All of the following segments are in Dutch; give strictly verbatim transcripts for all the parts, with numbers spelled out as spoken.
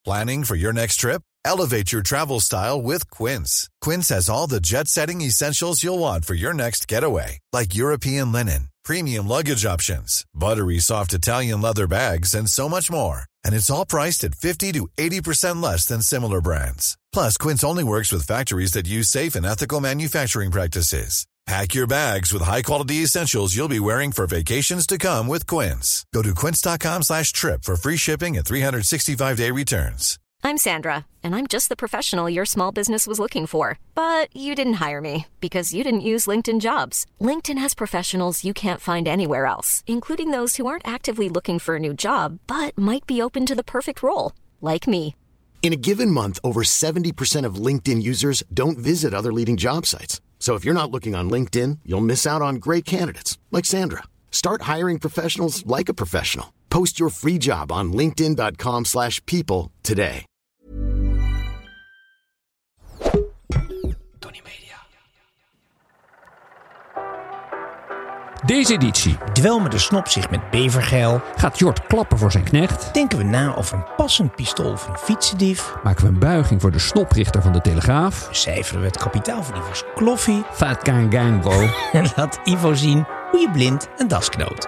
Planning for your next trip? Elevate your travel style with Quince. Quince has all the jet-setting essentials you'll want for your next getaway, like European linen, premium luggage options, buttery soft Italian leather bags, and so much more. And it's all priced at fifty to eighty percent less than similar brands. Plus, Quince only works with factories that use safe and ethical manufacturing practices. Pack your bags with high-quality essentials you'll be wearing for vacations to come with Quince. Go to quince.com slash trip for free shipping and three sixty-five day returns. I'm Sandra, and I'm just the professional your small business was looking for. But you didn't hire me because you didn't use LinkedIn Jobs. LinkedIn has professionals you can't find anywhere else, including those who aren't actively looking for a new job, but might be open to the perfect role, like me. In a given month, over seventy percent of LinkedIn users don't visit other leading job sites. So if you're not looking on LinkedIn, you'll miss out on great candidates like Sandra. Start hiring professionals like a professional. Post your free job on linkedin.com slash people today. Tony Media. Deze editie Dwelmen de Snop zich met bevergeil. gaat Jort klappen voor zijn knecht. Denken we na over een passend pistool voor een fietsendief. Maken we een buiging voor de snoprichter van de Telegraaf. Cijferen we het kapitaal van Ivo's kloffie. Fat gang gang bro. En laat Ivo zien hoe je blind een das knoot.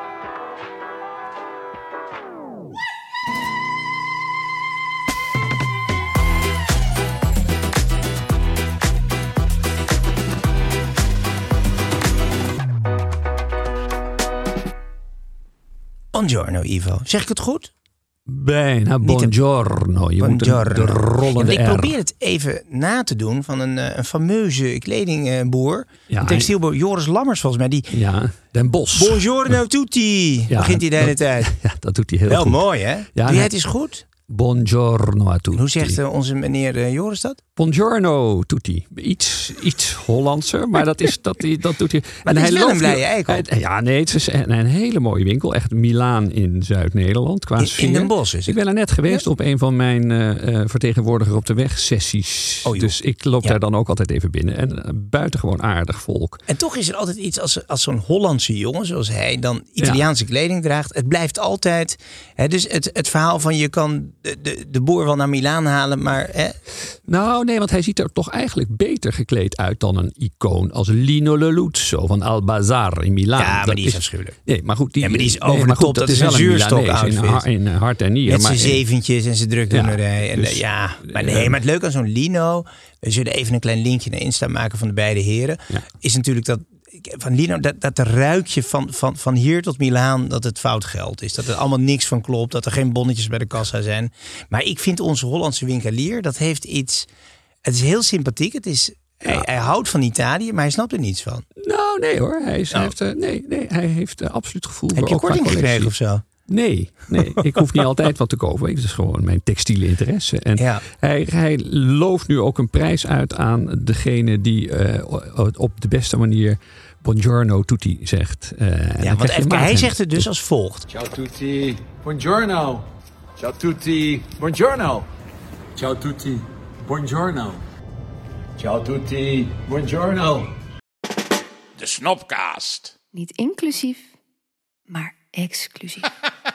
Buongiorno, Ivo. Zeg ik het goed? Bijna buongiorno. Je Buongiorno. moet de rollende ja, ik R. probeer het even na te doen van een, een fameuze kledingboer. Ja, een textielboer, Joris Lammers volgens mij. Die, Ja, Den Bosch. Buongiorno tutti, Ja, begint hij de hele dat- tijd. Ja, dat doet hij heel Wel goed. mooi, hè? Ja, Doe hij- jij het eens goed? Buongiorno a tutti. Hoe zegt uh, onze meneer uh, Joris dat? Buongiorno tutti. Iets, iets Hollandser, maar dat, is, dat, dat doet hij. Maar het is wel loopt een blije nu- eikel. hij- Ja, nee, het is een, een hele mooie winkel. Echt Milaan in Zuid-Nederland. Qua In, sfeer. in Den Bosch is Ik het. ben er net geweest op een van mijn uh, uh, vertegenwoordiger op de weg sessies. Oh, joh. Dus ik loop Ja. daar dan ook altijd even binnen. En uh, buitengewoon aardig volk. En toch is er altijd iets als, als zo'n Hollandse jongen, zoals hij, dan Italiaanse kleding draagt. Het blijft altijd. Hè, dus het, het verhaal van je kan de, de, de boer wel naar Milaan halen, maar. Hè, Nou, nee, want hij ziet er toch eigenlijk beter gekleed uit dan een icoon als Lino Leluzzo van Albazar in Milaan. ja, maar Dat die is afschuwelijk. Nee, maar goed, die, Ja, maar die is nee, over maar de goed, top. Dat is een wel zuurstok-outfit. Milanees in, har- in hart en nieren. Met maar zijn zeventjes en zijn drukdoenerij. Ja, en, dus, ja, maar eh, nee, maar het leuke aan zo'n Lino. We zullen even een klein linkje naar Insta maken van de beide heren. Ja. Is natuurlijk dat. Van Lino, dat, dat de ruikje van, van, van hier tot Milaan, dat het fout geld is. Dat er allemaal niks van klopt. Dat er geen bonnetjes bij de kassa zijn. Maar ik vind onze Hollandse winkelier, dat heeft iets. Het is heel sympathiek. Het is, hij, hij houdt van Italië, maar hij snapt er niets van. Nou, nee hoor. Hij, is, Nou. heeft, uh, nee, nee, hij heeft uh, absoluut gevoel Heb voor je ook qua korting gekregen collectie. of zo? Nee, nee, ik hoef niet altijd wat te kopen. Het is gewoon mijn textiele interesse. En Ja. hij, hij looft nu ook een prijs uit aan degene die uh, op de beste manier Buongiorno tutti zegt. Uh, en dan Ja, krijg want je even, een hij maat zegt het dus als volgt. Ciao tutti, buongiorno. Ciao tutti, buongiorno. Ciao tutti, buongiorno. Ciao tutti, buongiorno. De Snopcast. Niet inclusief, maar exclusief.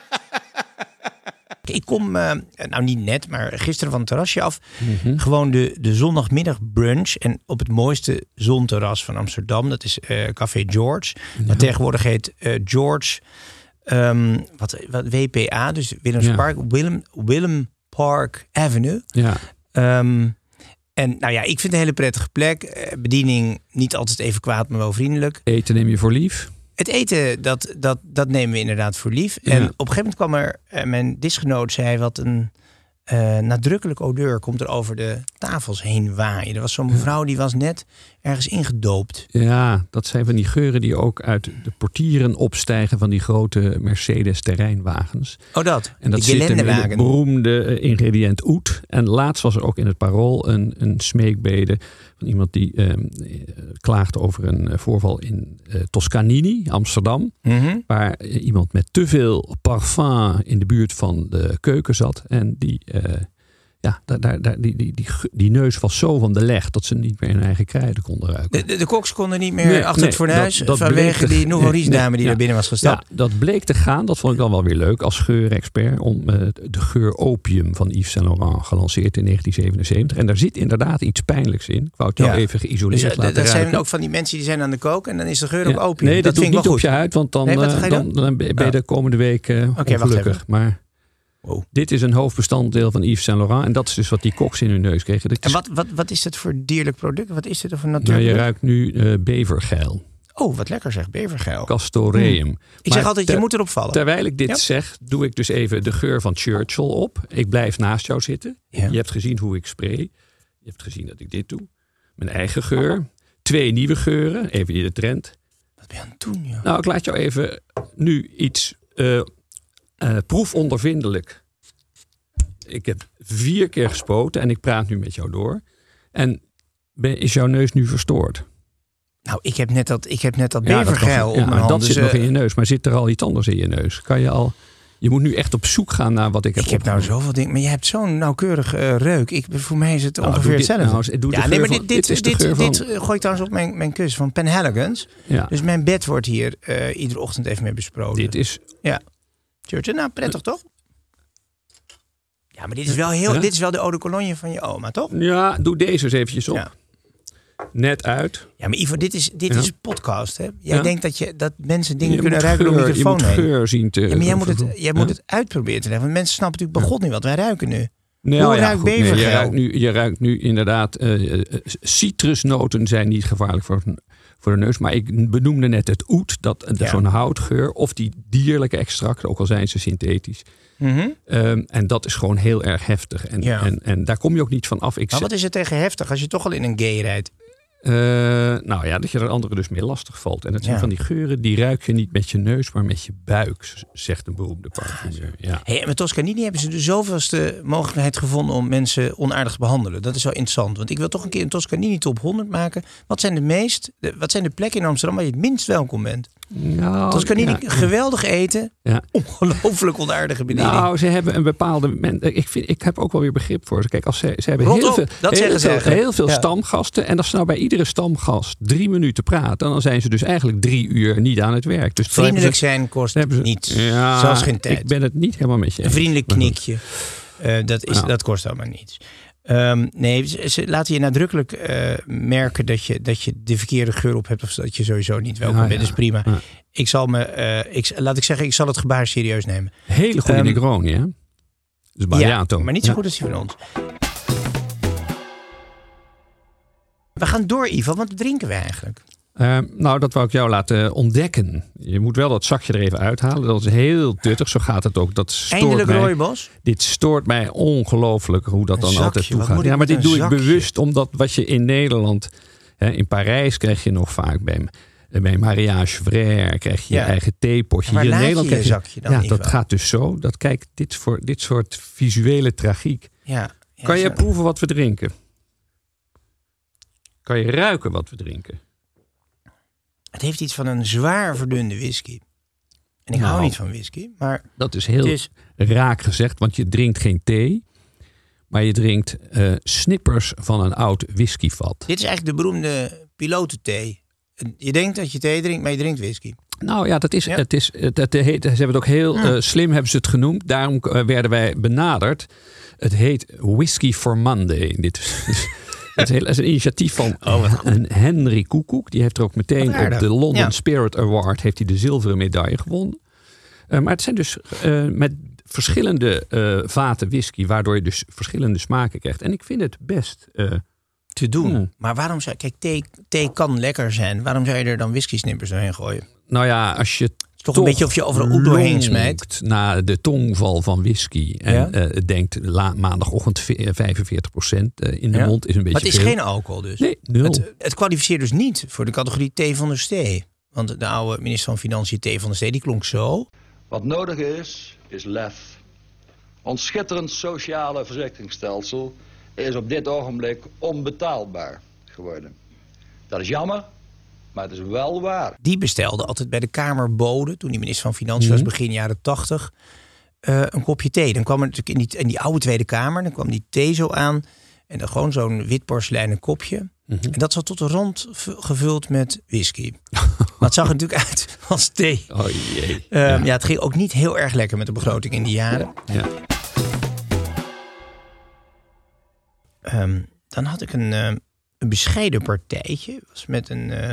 Ik kom, uh, nou niet net, maar gisteren van het terrasje af. Mm-hmm. Gewoon de, de zondagmiddag brunch. En op het mooiste zonterras van Amsterdam. Dat is uh, Café George. Ja. Dat tegenwoordig heet uh, George um, wat, wat W P A. Dus Willems Ja. Park. Willem, Willem Park Avenue. Ja. Um, en nou ja, ik vind het een hele prettige plek. Uh, bediening niet altijd even kwaad, maar wel vriendelijk. Eten neem je voor lief. Het eten, dat, dat, dat nemen we inderdaad voor lief. Ja. En op een gegeven moment kwam er, uh, mijn disgenoot zei wat een uh, nadrukkelijk odeur komt er over de tafels heen waaien. Er was zo'n mevrouw die was net ergens ingedoopt. Ja, dat zijn van die geuren die ook uit de portieren opstijgen van die grote Mercedes terreinwagens. Oh dat, En dat de zit hem in het gelendewagen. beroemde ingrediënt oet. En laatst was er ook in het Parool een, een smeekbede van iemand die eh, klaagde over een voorval in eh, Toscanini, Amsterdam. Mm-hmm. Waar eh, iemand met te veel parfum in de buurt van de keuken zat. En die, eh, Ja, daar, daar, daar, die, die, die, die neus was zo van de leg dat ze niet meer hun eigen kruiden konden ruiken. De, de, de koks konden niet meer Nee, achter nee, het fornuis dat- dat vanwege bleek te- die Nouveau Riche nee, dame die ja. er binnen was gestapt. Ja, dat bleek te gaan. Dat vond ik dan wel weer leuk als geurexpert. Om uh, de geur opium van Yves Saint Laurent gelanceerd in negentien zevenenzeventig. En daar zit inderdaad iets pijnlijks in. Ik wou het jou Ja. even geïsoleerd Dus, uh, laten dat zijn ruiken. ook van die mensen die zijn aan de kook en dan is de geur ook Ja. opium. Nee, dat, dat doe vind ik ik niet wel op goed. je huid. Want dan, Nee, wat ga je uh, doen? dan, dan ben je Oh. de komende week uh, Oké, wacht ongelukkig. even. Maar Wow. dit is een hoofdbestanddeel van Yves Saint Laurent. En dat is dus wat die koks in hun neus kregen. Dat En is- wat, wat, wat is het voor dierlijk product? Wat is dit voor nou, natuurlijk? je ruikt nu uh, bevergeil. Oh, wat lekker zeg, bevergeil. Castoreum. Ik Maar zeg altijd, ter- je moet erop vallen. Terwijl ik dit Ja. zeg, doe ik dus even de geur van Churchill op. Ik blijf naast jou zitten. Ja. Je hebt gezien hoe ik spray. Je hebt gezien dat ik dit doe. Mijn eigen geur. Twee nieuwe geuren. Even in de trend. Wat ben je aan het doen, joh? Nou, ik laat jou even nu iets uh, uh, proefondervindelijk. Ik heb vier keer gespoten en ik praat nu met jou door. En ben, is jouw neus nu verstoord? Nou, ik heb net dat, ik heb net dat Ja, dat bevergeil kan- op ja, mijn hand. dat dus, zit uh, nog in je neus. Maar zit er al iets anders in je neus? Kan je al... Je moet nu echt op zoek gaan naar wat ik heb Ik heb nou opgenomen. zoveel dingen, maar je hebt zo'n nauwkeurige uh, reuk. Ik, voor mij is het Nou, ongeveer doe dit hetzelfde. nou eens. Doe de ja, geur nee, maar van- dit, dit, dit is de dit, geur dit, van- uh, gooi ik trouwens op mijn, mijn kus van Penhaligon's. Ja. Dus mijn bed wordt hier uh, iedere ochtend even mee besproken. Dit is... Ja. Churchill, nou prettig toch? Ja, maar dit is wel heel, Ja? dit is wel de eau de cologne van je oma, toch? Ja, doe deze eens eventjes op. Ja. Net uit. Ja, maar Ivo, dit is, dit Ja. is podcast, hè? Jij Ja. denkt dat, je, dat mensen dingen Je kunnen moet ruiken door geur- de microfoon Je moet heen. geur zien te... Ja, maar jij moet het, jij moet Ja? het uitproberen te leggen. Want mensen snappen natuurlijk begot niet wat wij ruiken nu. Nou, Hoe ja, ruikt goed, nee, je, bevergeil? ruikt nu, je ruikt nu inderdaad... Uh, uh, citrusnoten zijn niet gevaarlijk voor, voor de neus. Maar ik benoemde net het oet. Dat, dat Ja. zo'n houtgeur. Of die dierlijke extracten. Ook al zijn ze synthetisch. Mm-hmm. Um, en dat is gewoon heel erg heftig. En, Ja. en, en daar kom je ook niet van af. Ik Maar zeg- wat is er tegen heftig als je toch al in een gay rijdt? Uh, nou ja, dat je er anderen dus meer lastig valt. En het zijn Ja. van die geuren, die ruik je niet met je neus, maar met je buik, z- zegt een beroemde parfumeur. Ja. Hey, en met Toscanini hebben ze de zoveelste mogelijkheid gevonden om mensen onaardig te behandelen. Dat is wel interessant. Want ik wil toch een keer een Toscanini top honderd maken. Wat zijn de meest, de, wat zijn de plekken in Amsterdam waar je het minst welkom bent? Nou, Toscanini, ja. geweldig eten. Ja. Ongelooflijk onaardige bediening. Nou, ze hebben een bepaalde... men- Ik, vind, ik heb ook wel weer begrip voor ze. Kijk, als ze, ze hebben Rot heel op, veel, dat heel zeggen ze veel, eigenlijk. heel veel Ja. stamgasten. En als ze nou bij iedere stamgast drie minuten praten, dan zijn ze dus eigenlijk drie uur niet aan het werk. Dus dan Vriendelijk hebben ze- zijn kost dan hebben ze- niets. Ja, Zelfs geen tijd. Ik ben het niet helemaal met je Een eens. vriendelijk Maar goed. knikje. Uh, dat, is, Ja. dat kost allemaal niets. Um, nee, ze, ze laten je nadrukkelijk uh, merken dat je, dat je de verkeerde geur op hebt. Of dat je sowieso niet welkom Ja, bent. ja. Dat is prima. Ja. Ik zal me, uh, ik, laat ik zeggen, ik zal het gebaar serieus nemen. Hele goede Um, Negroni, hè? Dus Barriato. Ja, maar niet zo Ja. goed als die van ons. We gaan door, Ivo. Wat drinken we eigenlijk? Uh, nou, dat wou ik jou laten ontdekken. Je moet wel dat zakje er even uithalen. Dat is heel tuttig. Zo gaat het ook. Dat stoort Eindelijk mij. rooibos? Dit stoort mij ongelooflijk hoe dat Een dan zakje, altijd wat toegaat. moet ik Ja, maar met dit een doe ik zakje? bewust. Omdat wat je in Nederland... Hè, in Parijs krijg je nog vaak bij, bij mariage frère... krijg je Ja. je eigen theepotje. En waar Hier in laat Nederland je je krijg zakje dan, Ja, Ivo? dat gaat dus zo. Dat, kijk, dit, voor, dit soort visuele tragiek. Ja. ja Kan je zo. proeven wat we drinken? Kan je ruiken wat we drinken? Het heeft iets van een zwaar verdunde whisky. En ik Nou. hou niet van whisky, maar Dat is heel het is... raak gezegd, want je drinkt geen thee, maar je drinkt uh, snippers van een oud whiskyvat. Dit is eigenlijk de beroemde pilotenthee. Je denkt dat je thee drinkt, maar je drinkt whisky. Nou ja, dat is, Ja. het is, het, het heet, ze hebben het ook heel uh, slim hebben ze het genoemd. Daarom uh, werden wij benaderd. Het heet Whisky for Monday. Dit is, het is, is een initiatief van Oh, een Henry Koekoek. Die heeft er ook meteen Wat aardig. op de London Ja. Spirit Award heeft hij de zilveren medaille gewonnen. Uh, maar het zijn dus uh, met verschillende uh, vaten whisky, waardoor je dus verschillende smaken krijgt. En ik vind het best uh, Te doen. Hmm. Maar waarom zou... Kijk, thee, thee kan lekker zijn. Waarom zou je er dan whisky snippers doorheen gooien? Nou ja, als je Het is toch een beetje of je over een oet doorheen smijt. na de tongval van whisky en Ja? uh, denkt la- maandagochtend ve- vijfenveertig procent in de Ja? mond is een beetje Maar het is veel. geen alcohol dus. Nee, nul. Het, het kwalificeert dus niet voor de categorie thee van der Stee. Want de oude minister van Financiën thee van der Stee, die klonk zo. Wat nodig is, is lef. Ons schitterend sociale verzekeringsstelsel is op dit ogenblik onbetaalbaar geworden. Dat is jammer, maar het is wel waar. Die bestelde altijd bij de Kamerbode, toen die minister van Financiën was, begin jaren tachtig. uh, een kopje thee. Dan kwam er natuurlijk in die, in die oude Tweede Kamer, dan kwam die thee zo aan. En dan gewoon zo'n wit porseleinen kopje. Mm-hmm. En dat zat tot de rand v- gevuld met whisky. Maar het zag er natuurlijk uit als thee. Oh jee. Um, ja. ja, het ging ook niet heel erg lekker met de begroting in die jaren. Ja. Um, dan had ik een, uh, een bescheiden partijtje. Was met een, uh,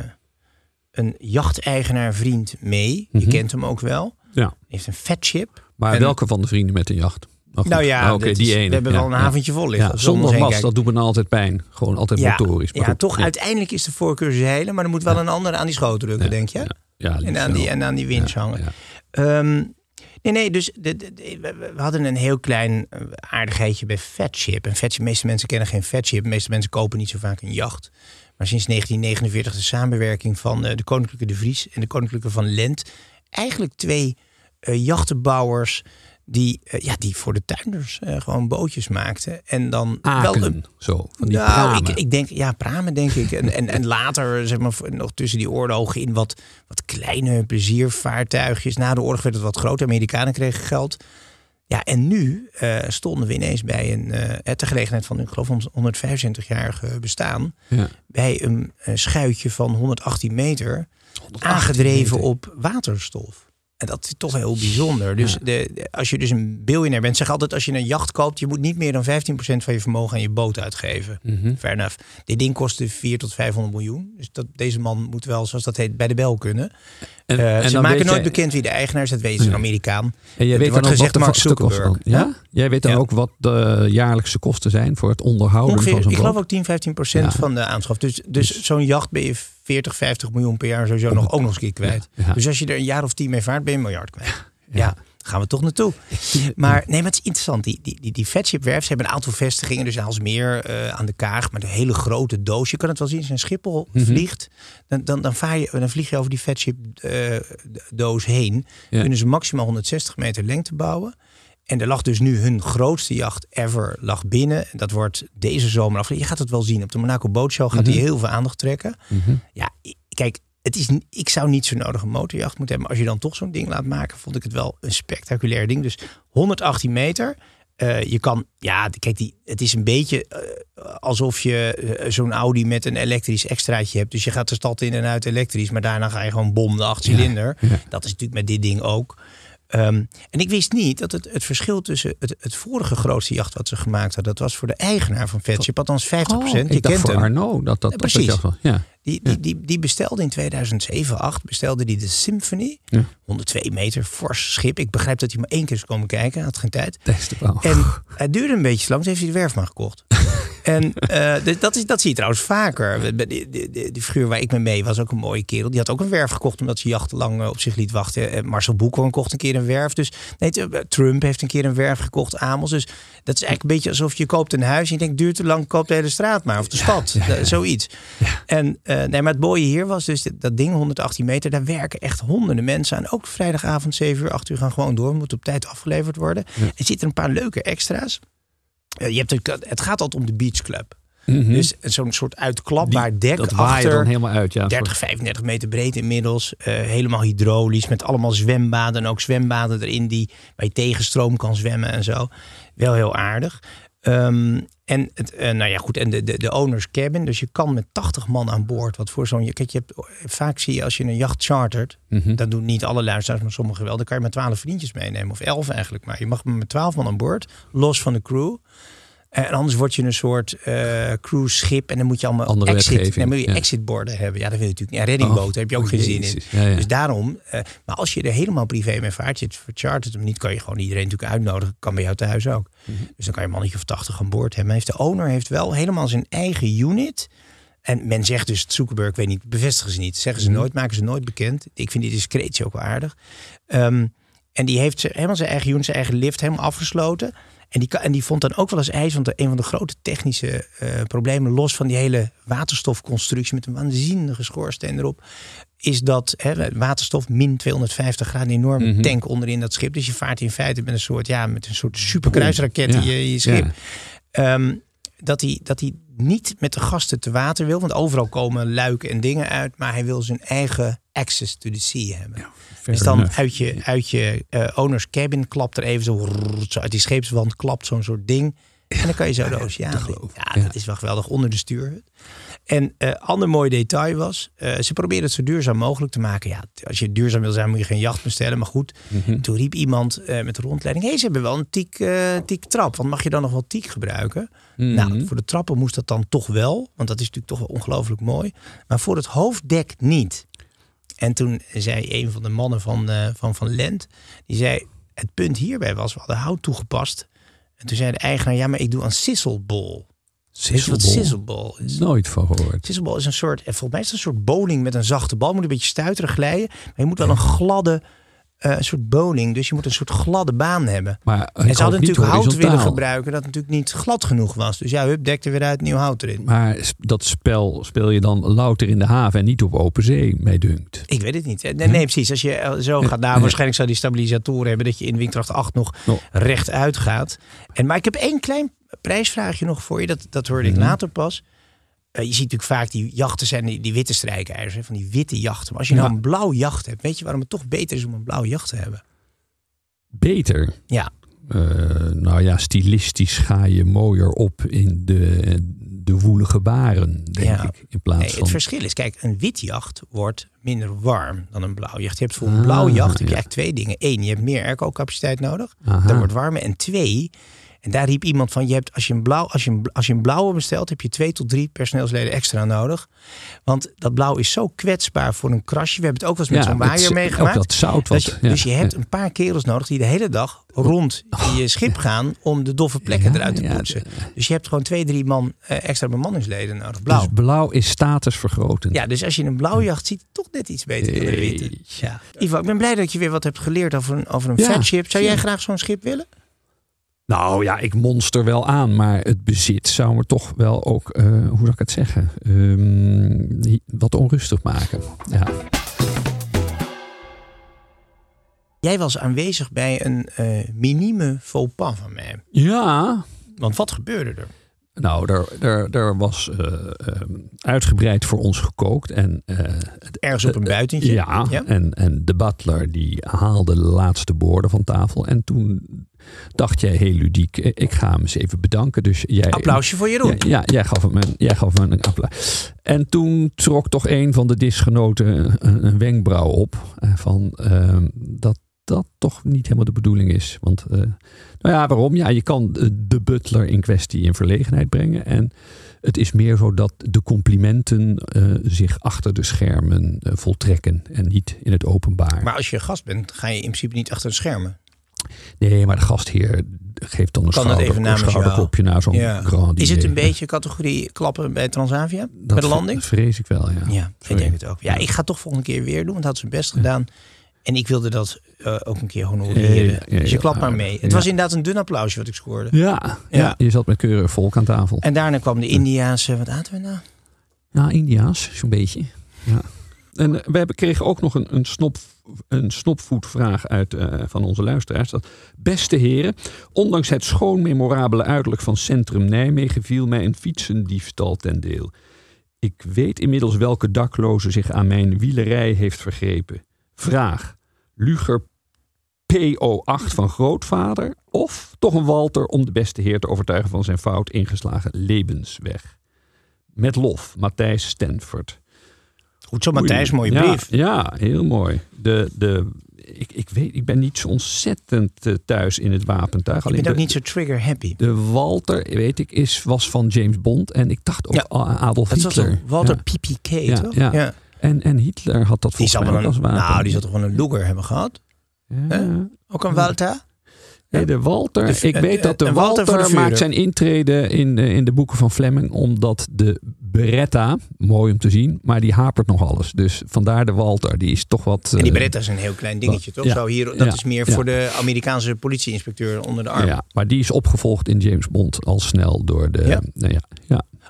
een jachteigenaar vriend mee. Mm-hmm. Je kent hem ook wel. Ja. Hij heeft een fatship. Maar en... welke van de vrienden met een jacht? Oh, nou ja, nou, okay, die is, ene. we hebben ja, wel een ja. haventje vol liggen. Ja, zonder mast, dat doet me nou altijd pijn. Gewoon altijd ja, motorisch. Maar ja, goed, toch ja. uiteindelijk is de voorkeur zeilen. Maar er moet wel ja. een ander aan die schoot drukken, ja, denk je? Ja, ja, en, aan die, en aan die winch ja, hangen. Ja. Um, nee, nee, dus de, de, de, we hadden een heel klein aardigheidje bij fatship. En fatship, de meeste mensen kennen geen fatship. De meeste mensen kopen niet zo vaak een jacht. Maar sinds negentien negenenveertig de samenwerking van de Koninklijke De Vries en de Koninklijke van Lent. Eigenlijk twee uh, jachtenbouwers die, uh, ja, die voor de tuinders uh, gewoon bootjes maakten. En dan Aken, wel een, zo, van die nou, pramen. ik, ik denk, ja, pramen denk ik. En, en, en later, zeg maar, nog tussen die oorlogen in wat, wat kleine pleziervaartuigjes. Na de oorlog werd het wat groter. Amerikanen kregen geld. Ja, en nu uh, stonden we ineens bij een, uh, ter gelegenheid van, ik geloof, ons honderdvijfentwintigjarige bestaan. Ja. Bij een, een schuitje van honderdachttien meter. honderdachttien aangedreven meter. Op waterstof. En dat is toch heel bijzonder. Dus ja. de, de, als je dus een biljonair bent, zeg altijd als je een jacht koopt, je moet niet meer dan vijftien procent van je vermogen aan je boot uitgeven. Mm-hmm. Fair enough. Dit ding kostte vier tot vijfhonderd miljoen. Dus dat, deze man moet wel, zoals dat heet, bij de bel kunnen. En, uh, en ze maken nooit jij... bekend wie de eigenaar is. Dat weet ze, een Amerikaan. En jij weet dan ook wat de vaste kosten dan? Ja? ja? Jij weet dan ja. ook wat de jaarlijkse kosten zijn voor het onderhouden ongeveer, van zo'n ik boot? geloof ook tien, vijftien procent ja. van de aanschaf. Dus, dus, dus zo'n jacht ben je veertig, vijftig miljoen per jaar sowieso nog, ook nog eens keer kwijt. Ja, ja. Dus als je er een jaar of tien mee vaart, ben je een miljard kwijt. Ja, ja gaan we toch naartoe. Maar nee, maar het is interessant. Die, die, die, die fatship-werf, ze hebben een aantal vestigingen. Dus Aalsmeer, uh, aan de Kaag, maar de hele grote doos. Je kan het wel zien, als een Schiphol mm-hmm. vliegt, dan, dan, dan, vaar je, dan vlieg je over die fatship-doos uh, heen. Ja. Kunnen ze maximaal honderdzestig meter lengte bouwen. En er lag dus nu hun grootste jacht ever lag binnen. Dat wordt deze zomer af. Je gaat het wel zien. Op de Monaco Boat Show gaat mm-hmm. die heel veel aandacht trekken. Mm-hmm. Ja, kijk, het is, ik zou niet zo nodig een motorjacht moeten hebben. Maar als je dan toch zo'n ding laat maken, vond ik het wel een spectaculair ding. Dus honderdachttien meter. Uh, je kan, ja, kijk, die, het is een beetje uh, alsof je uh, zo'n Audi met een elektrisch extraatje hebt. Dus je gaat de stad in en uit elektrisch. Maar daarna ga je gewoon bom de achtcilinder. Ja, ja. Dat is natuurlijk met dit ding ook. Um, en ik wist niet dat het, het verschil tussen het, het vorige grootste jacht wat ze gemaakt hadden, dat was voor de eigenaar van Fatship, althans vijftig procent. Oh, je ik dacht kent voor hem. Arnaud. Dat, dat, ja, precies. Dat was, ja. Die, die, die, die bestelde in tweeduizend zeven, acht bestelde die de Symphony. Ja. honderdtwee meter, fors schip. Ik begrijp dat hij maar één keer is komen kijken. Had geen tijd. En het duurde een beetje lang. Toen heeft hij de werf maar gekocht. En uh, dat, is, dat zie je trouwens vaker. Die, die, die, die figuur waar ik mee mee was ook een mooie kerel. Die had ook een werf gekocht omdat ze jachtenlang op zich liet wachten. Marcel Boekhoorn kocht een keer een werf. Dus nee, Trump heeft een keer een werf gekocht. Amos. Dus dat is eigenlijk een beetje alsof je koopt een huis. En je denkt, duurt te lang, koopt de hele straat maar. Of de stad. Ja, ja, ja. Zoiets. Ja. En uh, nee, maar het mooie hier was dus dat ding honderdachttien meter. Daar werken echt honderden mensen aan. Ook vrijdagavond zeven uur, acht uur gaan gewoon door. Moet op tijd afgeleverd worden. Ja. Er zitten een paar leuke extra's. Uh, je hebt het, het gaat altijd om de Beach Club. Mm-hmm. Dus zo'n soort uitklapbaar Die, dek dat achter, dan helemaal uit, ja, dertig, vijfendertig meter breed inmiddels. Uh, helemaal hydraulisch met allemaal zwembaden. En ook zwembaden erin die bij tegenstroom kan zwemmen en zo. Wel heel aardig. Um, en het, uh, nou ja, goed, en de, de, de owner's cabin. Dus je kan met tachtig man aan boord. Wat voor zo'n. Kijk, je hebt, vaak zie je als je een jacht chartert. Mm-hmm. Dat doen niet alle luisteraars, maar sommigen wel. Dan kan je met twaalf vriendjes meenemen. Of elf eigenlijk. Maar je mag met twaalf man aan boord. Los van de crew. En anders word je een soort uh, cruise schip en dan moet je allemaal Andere exit, dan moet je ja. exitborden hebben. Ja, dat wil je natuurlijk niet. Ja, reddingboten oh, heb je ook oh, geen zin in. Ja, ja. Dus daarom, uh, maar als je er helemaal privé mee vaart, je het verchartert hem niet, kan je gewoon iedereen natuurlijk uitnodigen. Kan bij jou thuis ook. Mm-hmm. Dus dan kan je een mannetje of tachtig aan boord hebben. Maar heeft de owner heeft wel helemaal zijn eigen unit. En men zegt dus, Zuckerberg, ik weet niet, bevestigen ze niet. Zeggen ze mm-hmm. nooit, maken ze nooit bekend. Ik vind die discretie ook wel aardig. Um, en die heeft helemaal zijn eigen unit, zijn eigen lift helemaal afgesloten. En die, en die vond dan ook wel eens ijs, want een van de grote technische uh, problemen, los van die hele waterstofconstructie met een waanzinnige schoorsteen erop, is dat hè, waterstof min tweehonderdvijftig graden, een enorme mm-hmm. tank onderin dat schip. Dus je vaart in feite met een soort, ja, met een soort superkruisraket in ja. je, je schip. Ja. Um, dat hij dat hij niet met de gasten te water wil, want overal komen luiken en dingen uit, maar hij wil zijn eigen access to the sea hebben. Ja. Dus dan uit je, uit je uh, owner's cabin klapt er even zo, zo uit die scheepswand klapt zo'n soort ding. En dan kan je zo de oceaan in. Ja, dat is wel geweldig onder de stuur. En uh, ander mooi detail was, uh, ze probeerden het zo duurzaam mogelijk te maken. Ja, als je duurzaam wil zijn, moet je geen jacht bestellen. Maar goed, mm-hmm. toen riep iemand uh, met de rondleiding, hé, hey, ze hebben wel een teak, uh, teak trap. Want mag je dan nog wel teak gebruiken? Mm-hmm. Nou, voor de trappen moest dat dan toch wel. Want dat is natuurlijk toch wel ongelooflijk mooi. Maar voor het hoofddek niet. En toen zei een van de mannen van, uh, van, van Lent, die zei, het punt hierbij was, we hadden hout toegepast. En toen zei de eigenaar, ja, maar ik doe aan sisselbol. Weet je wat sisselbol is? Nooit van gehoord. Sisselbol is een soort, volgens mij is het een soort bowling met een zachte bal. Moet een beetje stuiterig glijden. Maar je moet wel een gladde, uh, een soort bowling. Dus je moet een soort gladde baan hebben. Maar en ze hadden natuurlijk hout willen gebruiken dat natuurlijk niet glad genoeg was. Dus ja, hup, dekte weer uit, nieuw hout erin. Maar dat spel speel je dan louter in de haven en niet op open zee, mij dunkt. Ik weet het niet. Nee, nee, nee precies. Als je zo gaat, nou, waarschijnlijk zou die stabilisatoren hebben dat je in windkracht acht nog no. rechtuit gaat. En, maar ik heb één klein prijsvraagje nog voor je. Dat, dat hoorde ik mm-hmm. later pas. Uh, je ziet natuurlijk vaak die jachten zijn die, die witte strijkijzers. Hè, van die witte jachten. Maar als je ja. nou een blauw jacht hebt. Weet je waarom het toch beter is om een blauw jacht te hebben? Beter? Ja. Uh, nou ja, stilistisch ga je mooier op in de, de woelige baren, denk ja. ik. In plaats nee, van... Het verschil is, kijk, een wit jacht wordt minder warm dan een blauw jacht. Je hebt voor een ah, blauw jacht heb je ja. eigenlijk twee dingen. Eén, je hebt meer airco-capaciteit nodig. Aha. Dat wordt warmer. En twee... En daar riep iemand van, je hebt, als, je een blauw, als, je een, als je een blauwe bestelt, heb je twee tot drie personeelsleden extra nodig. Want dat blauw is zo kwetsbaar voor een krasje. We hebben het ook wel eens met ja, zo'n waaier meegemaakt. Ook dat zout wat, dat je, ja, dus je hebt ja. een paar kerels nodig die de hele dag rond je schip gaan om de doffe plekken ja, eruit te poetsen. Ja, ja. Dus je hebt gewoon twee, drie man uh, extra bemanningsleden nodig. Blauw. Dus blauw is statusvergrotend. Ja, dus als je een blauwjacht ziet, toch net iets beter dan een witte. Ja. Ivo, ik ben blij dat je weer wat hebt geleerd over een, over een ja, fatship. Zou jij ja. graag zo'n schip willen? Nou ja, ik monster wel aan, maar het bezit zou me toch wel ook, uh, hoe zou ik het zeggen, um, wat onrustig maken. Ja. Jij was aanwezig bij een uh, minieme faux pas van mij. Ja. Want wat gebeurde er? Nou, er, er, er was uh, uh, uitgebreid voor ons gekookt. En, uh, Ergens op een buitentje? Uh, ja, ja. En, en de butler die haalde de laatste borden van tafel. En toen dacht jij heel ludiek, ik ga hem eens even bedanken. Dus jij, applausje voor Jeroen. Ja, ja jij, gaf hem een, jij gaf hem een applaus. En toen trok toch een van de disgenoten een, een wenkbrauw op. Van uh, dat dat toch niet helemaal de bedoeling is. Want, uh, nou ja, waarom? Ja, je kan de butler in kwestie in verlegenheid brengen. En het is meer zo dat de complimenten uh, zich achter de schermen uh, voltrekken. En niet in het openbaar. Maar als je gast bent, ga je in principe niet achter de schermen. Nee, maar de gastheer geeft dan een kan schouder, een schouderklopje naar zo'n ja. grand Is het een idee. beetje categorie klappen bij Transavia? Dat bij de landing? Dat vrees ik wel, ja. Ja, ik denk het ook. Ja, ik ga het toch volgende keer weer doen, want had zijn best ja. gedaan. En ik wilde dat uh, ook een keer honoreren. Ja, ja, ja, dus je klapt maar mee. Het ja. was inderdaad een dun applausje wat ik scoorde. Ja, ja. ja, je zat met keurig volk aan tafel. En daarna kwam de Indiaanse, wat aten we nou? Ja, Indiaas, zo'n beetje. Ja. En we hebben, kregen ook nog een, een, snop, een snopvoetvraag uit uh, van onze luisteraars. Dat, beste heren, ondanks het schoon memorabele uiterlijk van Centrum Nijmegen viel mij een fietsendiefstal ten deel. Ik weet inmiddels welke dakloze zich aan mijn wielerij heeft vergrepen. Vraag, Luger P O acht van grootvader of toch een Walter om de beste heer te overtuigen van zijn fout ingeslagen levensweg? Met lof, Matthijs Stanford. Goed zo, Matthijs, mooie ja, brief. Ja, heel mooi. De, de, ik, ik weet, ik ben niet zo ontzettend uh, thuis in het wapentuig. Ik ben ook de, niet zo trigger happy. De Walter, weet ik, is, was van James Bond en ik dacht ook ja, Adolf dat Hitler. Was Walter ja. P P K, ja, toch? Ja. ja. En, en Hitler had dat volgens mij ook als wapen. Nou, die zal toch wel een Luger hebben gehad? Ja. Eh? Ook een Walter? Nee, de Walter. De, ik weet dat de Walter, Walter maakt zijn intrede in, in de boeken van Fleming. Omdat de Beretta, mooi om te zien, maar die hapert nog alles. Dus vandaar de Walter. Die is toch wat... En die Beretta is een heel klein dingetje, wat, toch? Ja, Zo hier, dat ja, is meer ja. voor de Amerikaanse politieinspecteur onder de arm. Ja, maar die is opgevolgd in James Bond al snel door de... Ja. Nou ja, ja.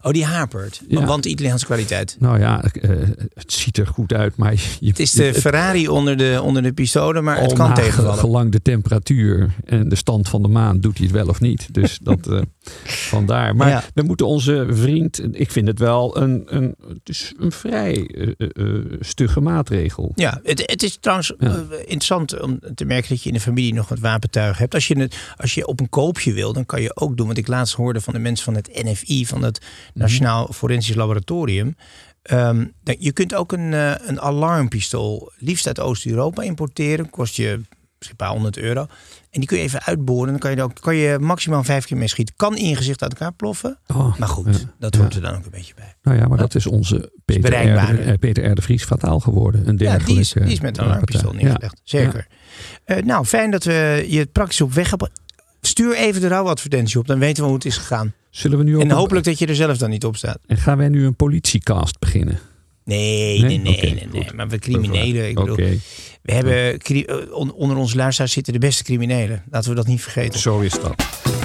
Oh, die hapert. Ja. Want de Italiaanse kwaliteit. Nou ja, uh, het ziet er goed uit, maar... Je, het is de het, Ferrari onder de, onder de pistolen, maar het kan tegenvallen. Gelang de temperatuur en de stand van de maan doet hij het wel of niet. Dus dat uh, vandaar. Maar ja. we moeten onze vriend... Ik vind het wel een, een, het is een vrij uh, uh, stugge maatregel. Ja, het, het is trouwens ja. uh, interessant om te merken dat je in de familie nog wat wapentuig hebt. Als je, het, als je op een koopje wil, dan kan je ook doen. Want ik laatst hoorde van de mensen van het N F I, van het Nationaal Forensisch Laboratorium. Um, je kunt ook een, uh, een alarmpistool, liefst uit Oost-Europa, importeren. Kost je een paar honderd euro. En die kun je even uitboren. Dan kan je er ook kan je maximaal vijf keer mee schieten. Kan in je gezicht uit elkaar ploffen. Oh, maar goed, ja, dat hoort ja. er dan ook een beetje bij. Nou ja, maar dat is onze Peter R. de, Peter R. de Vries fataal geworden. Een ja, die is, die is met een alarmpistool neergelegd. Ja. Zeker. Ja. Uh, nou, fijn dat we je praktisch op weg hebben. Stuur even de rouwadvertentie op. Dan weten we hoe het is gegaan. Zullen we nu ook en hopelijk een... dat je er zelf dan niet op staat. En gaan wij nu een politiecast beginnen? Nee, nee, nee, okay, nee, nee. Maar we criminelen. Ik bedoel, okay. we hebben onder onze luisteraars zitten de beste criminelen. Laten we dat niet vergeten. Zo is dat.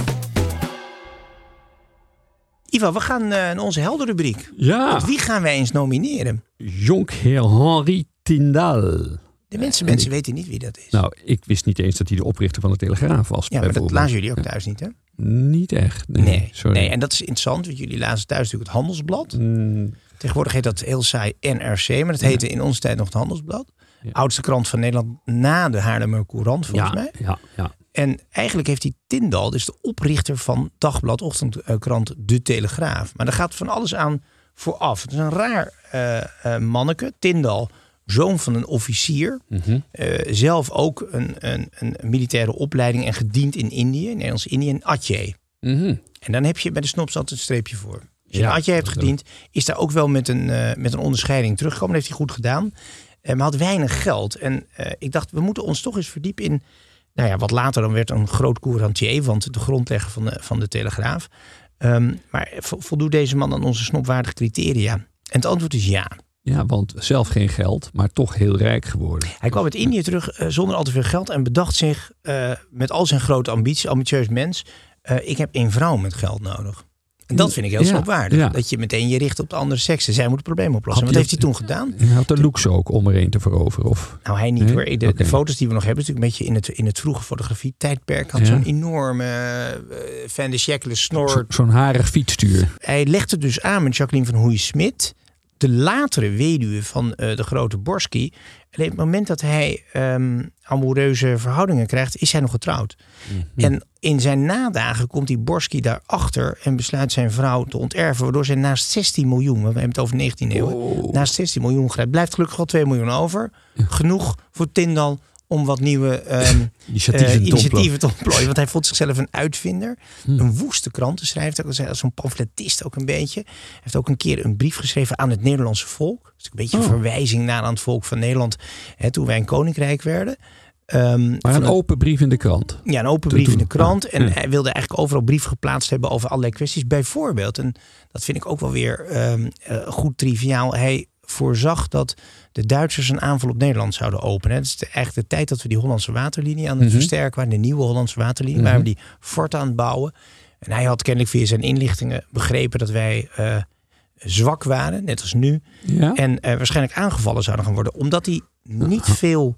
Ivan, we gaan uh, naar onze heldenrubriek. Ja. Want wie gaan wij eens nomineren? Jonkheer Henri Tindal. De mensen, mensen ik, weten niet wie dat is. Nou, ik wist niet eens dat hij de oprichter van de Telegraaf was. Ja, maar dat lazen jullie ook thuis niet, hè? Niet echt. Nee, nee, sorry. nee, en dat is interessant, want jullie lazen thuis natuurlijk het Handelsblad. Mm. Tegenwoordig heet dat heel saai N R C, maar dat heette ja. in onze tijd nog het Handelsblad. Ja. Oudste krant van Nederland na de Haarlemmer Courant, volgens ja, mij. Ja, ja. En eigenlijk heeft die Tindal, dus de oprichter van Dagblad, ochtendkrant De Telegraaf. Maar daar gaat van alles aan vooraf. Het is een raar uh, uh, manneke, Tindal. Zoon van een officier. Mm-hmm. Uh, zelf ook een, een, een militaire opleiding en gediend in Indië, in Nederlands-Indië, in Atje. Mm-hmm. En dan heb je bij de Snops altijd een streepje voor. Als je ja, in Atje hebt gediend, is daar ook wel met een, uh, met een onderscheiding teruggekomen. Dat heeft hij goed gedaan. Uh, maar had weinig geld. En uh, ik dacht, we moeten ons toch eens verdiepen in, nou ja, wat later dan werd een groot couranttier, want de grondlegger van de, van de Telegraaf. Um, maar voldoet deze man aan onze snopwaardige criteria? En het antwoord is ja. Ja, want zelf geen geld, maar toch heel rijk geworden. Hij kwam uit Indië terug uh, zonder al te veel geld en bedacht zich uh, met al zijn grote ambities, ambitieus mens, uh, ik heb één vrouw met geld nodig. En dat vind ik heel ja, snopwaardig. Ja. Dat je meteen je richt op de andere seksen. Zij moet het probleem oplossen. Wat heeft hij toen gedaan? Hij had de looks ook om er een te veroveren? Of? Nou, hij niet nee? hoor. De, okay. de foto's die we nog hebben, is natuurlijk een beetje in het, in het vroege fotografie tijdperk. Had ja. zo'n enorme uh, Van de Schekelen snor. Zo, zo'n harig fietsstuur. Hij legde dus aan met Jacqueline van Hoey-Smit, de latere weduwe van uh, de grote Borski. En op het moment dat hij um, amoureuze verhoudingen krijgt, is hij nog getrouwd. Mm-hmm. En in zijn nadagen komt die Borski daarachter en besluit zijn vrouw te onterven, waardoor zij naast zestien miljoen, we hebben het over de negentiende eeuw, oh. naast zestien miljoen grijpt. Blijft gelukkig al twee miljoen over. Ja. Genoeg voor Tindal om wat nieuwe um, initiatieven, uh, initiatieven te ontplooien. Want hij vond zichzelf een uitvinder. Hmm. Een woeste kranten schrijft. Ook als zo'n pamfletist ook een beetje. Hij heeft ook een keer een brief geschreven aan het Nederlandse volk. Dus een beetje oh. een verwijzing naar aan het volk van Nederland. Hè, toen wij een koninkrijk werden. Um, maar een open brief in de krant. Ja, een open brief in de krant. En ja. hij wilde eigenlijk overal brief geplaatst hebben over allerlei kwesties. Bijvoorbeeld, en dat vind ik ook wel weer um, uh, goed triviaal. Hij voorzag dat de Duitsers een aanval op Nederland zouden openen. Het is de, eigenlijk de tijd dat we die Hollandse waterlinie aan het mm-hmm. versterken waren. De nieuwe Hollandse waterlinie. Mm-hmm. Waar we die fort aan het bouwen. En hij had kennelijk via zijn inlichtingen begrepen dat wij uh, zwak waren. Net als nu. Ja. En uh, waarschijnlijk aangevallen zouden gaan worden. Omdat hij niet veel...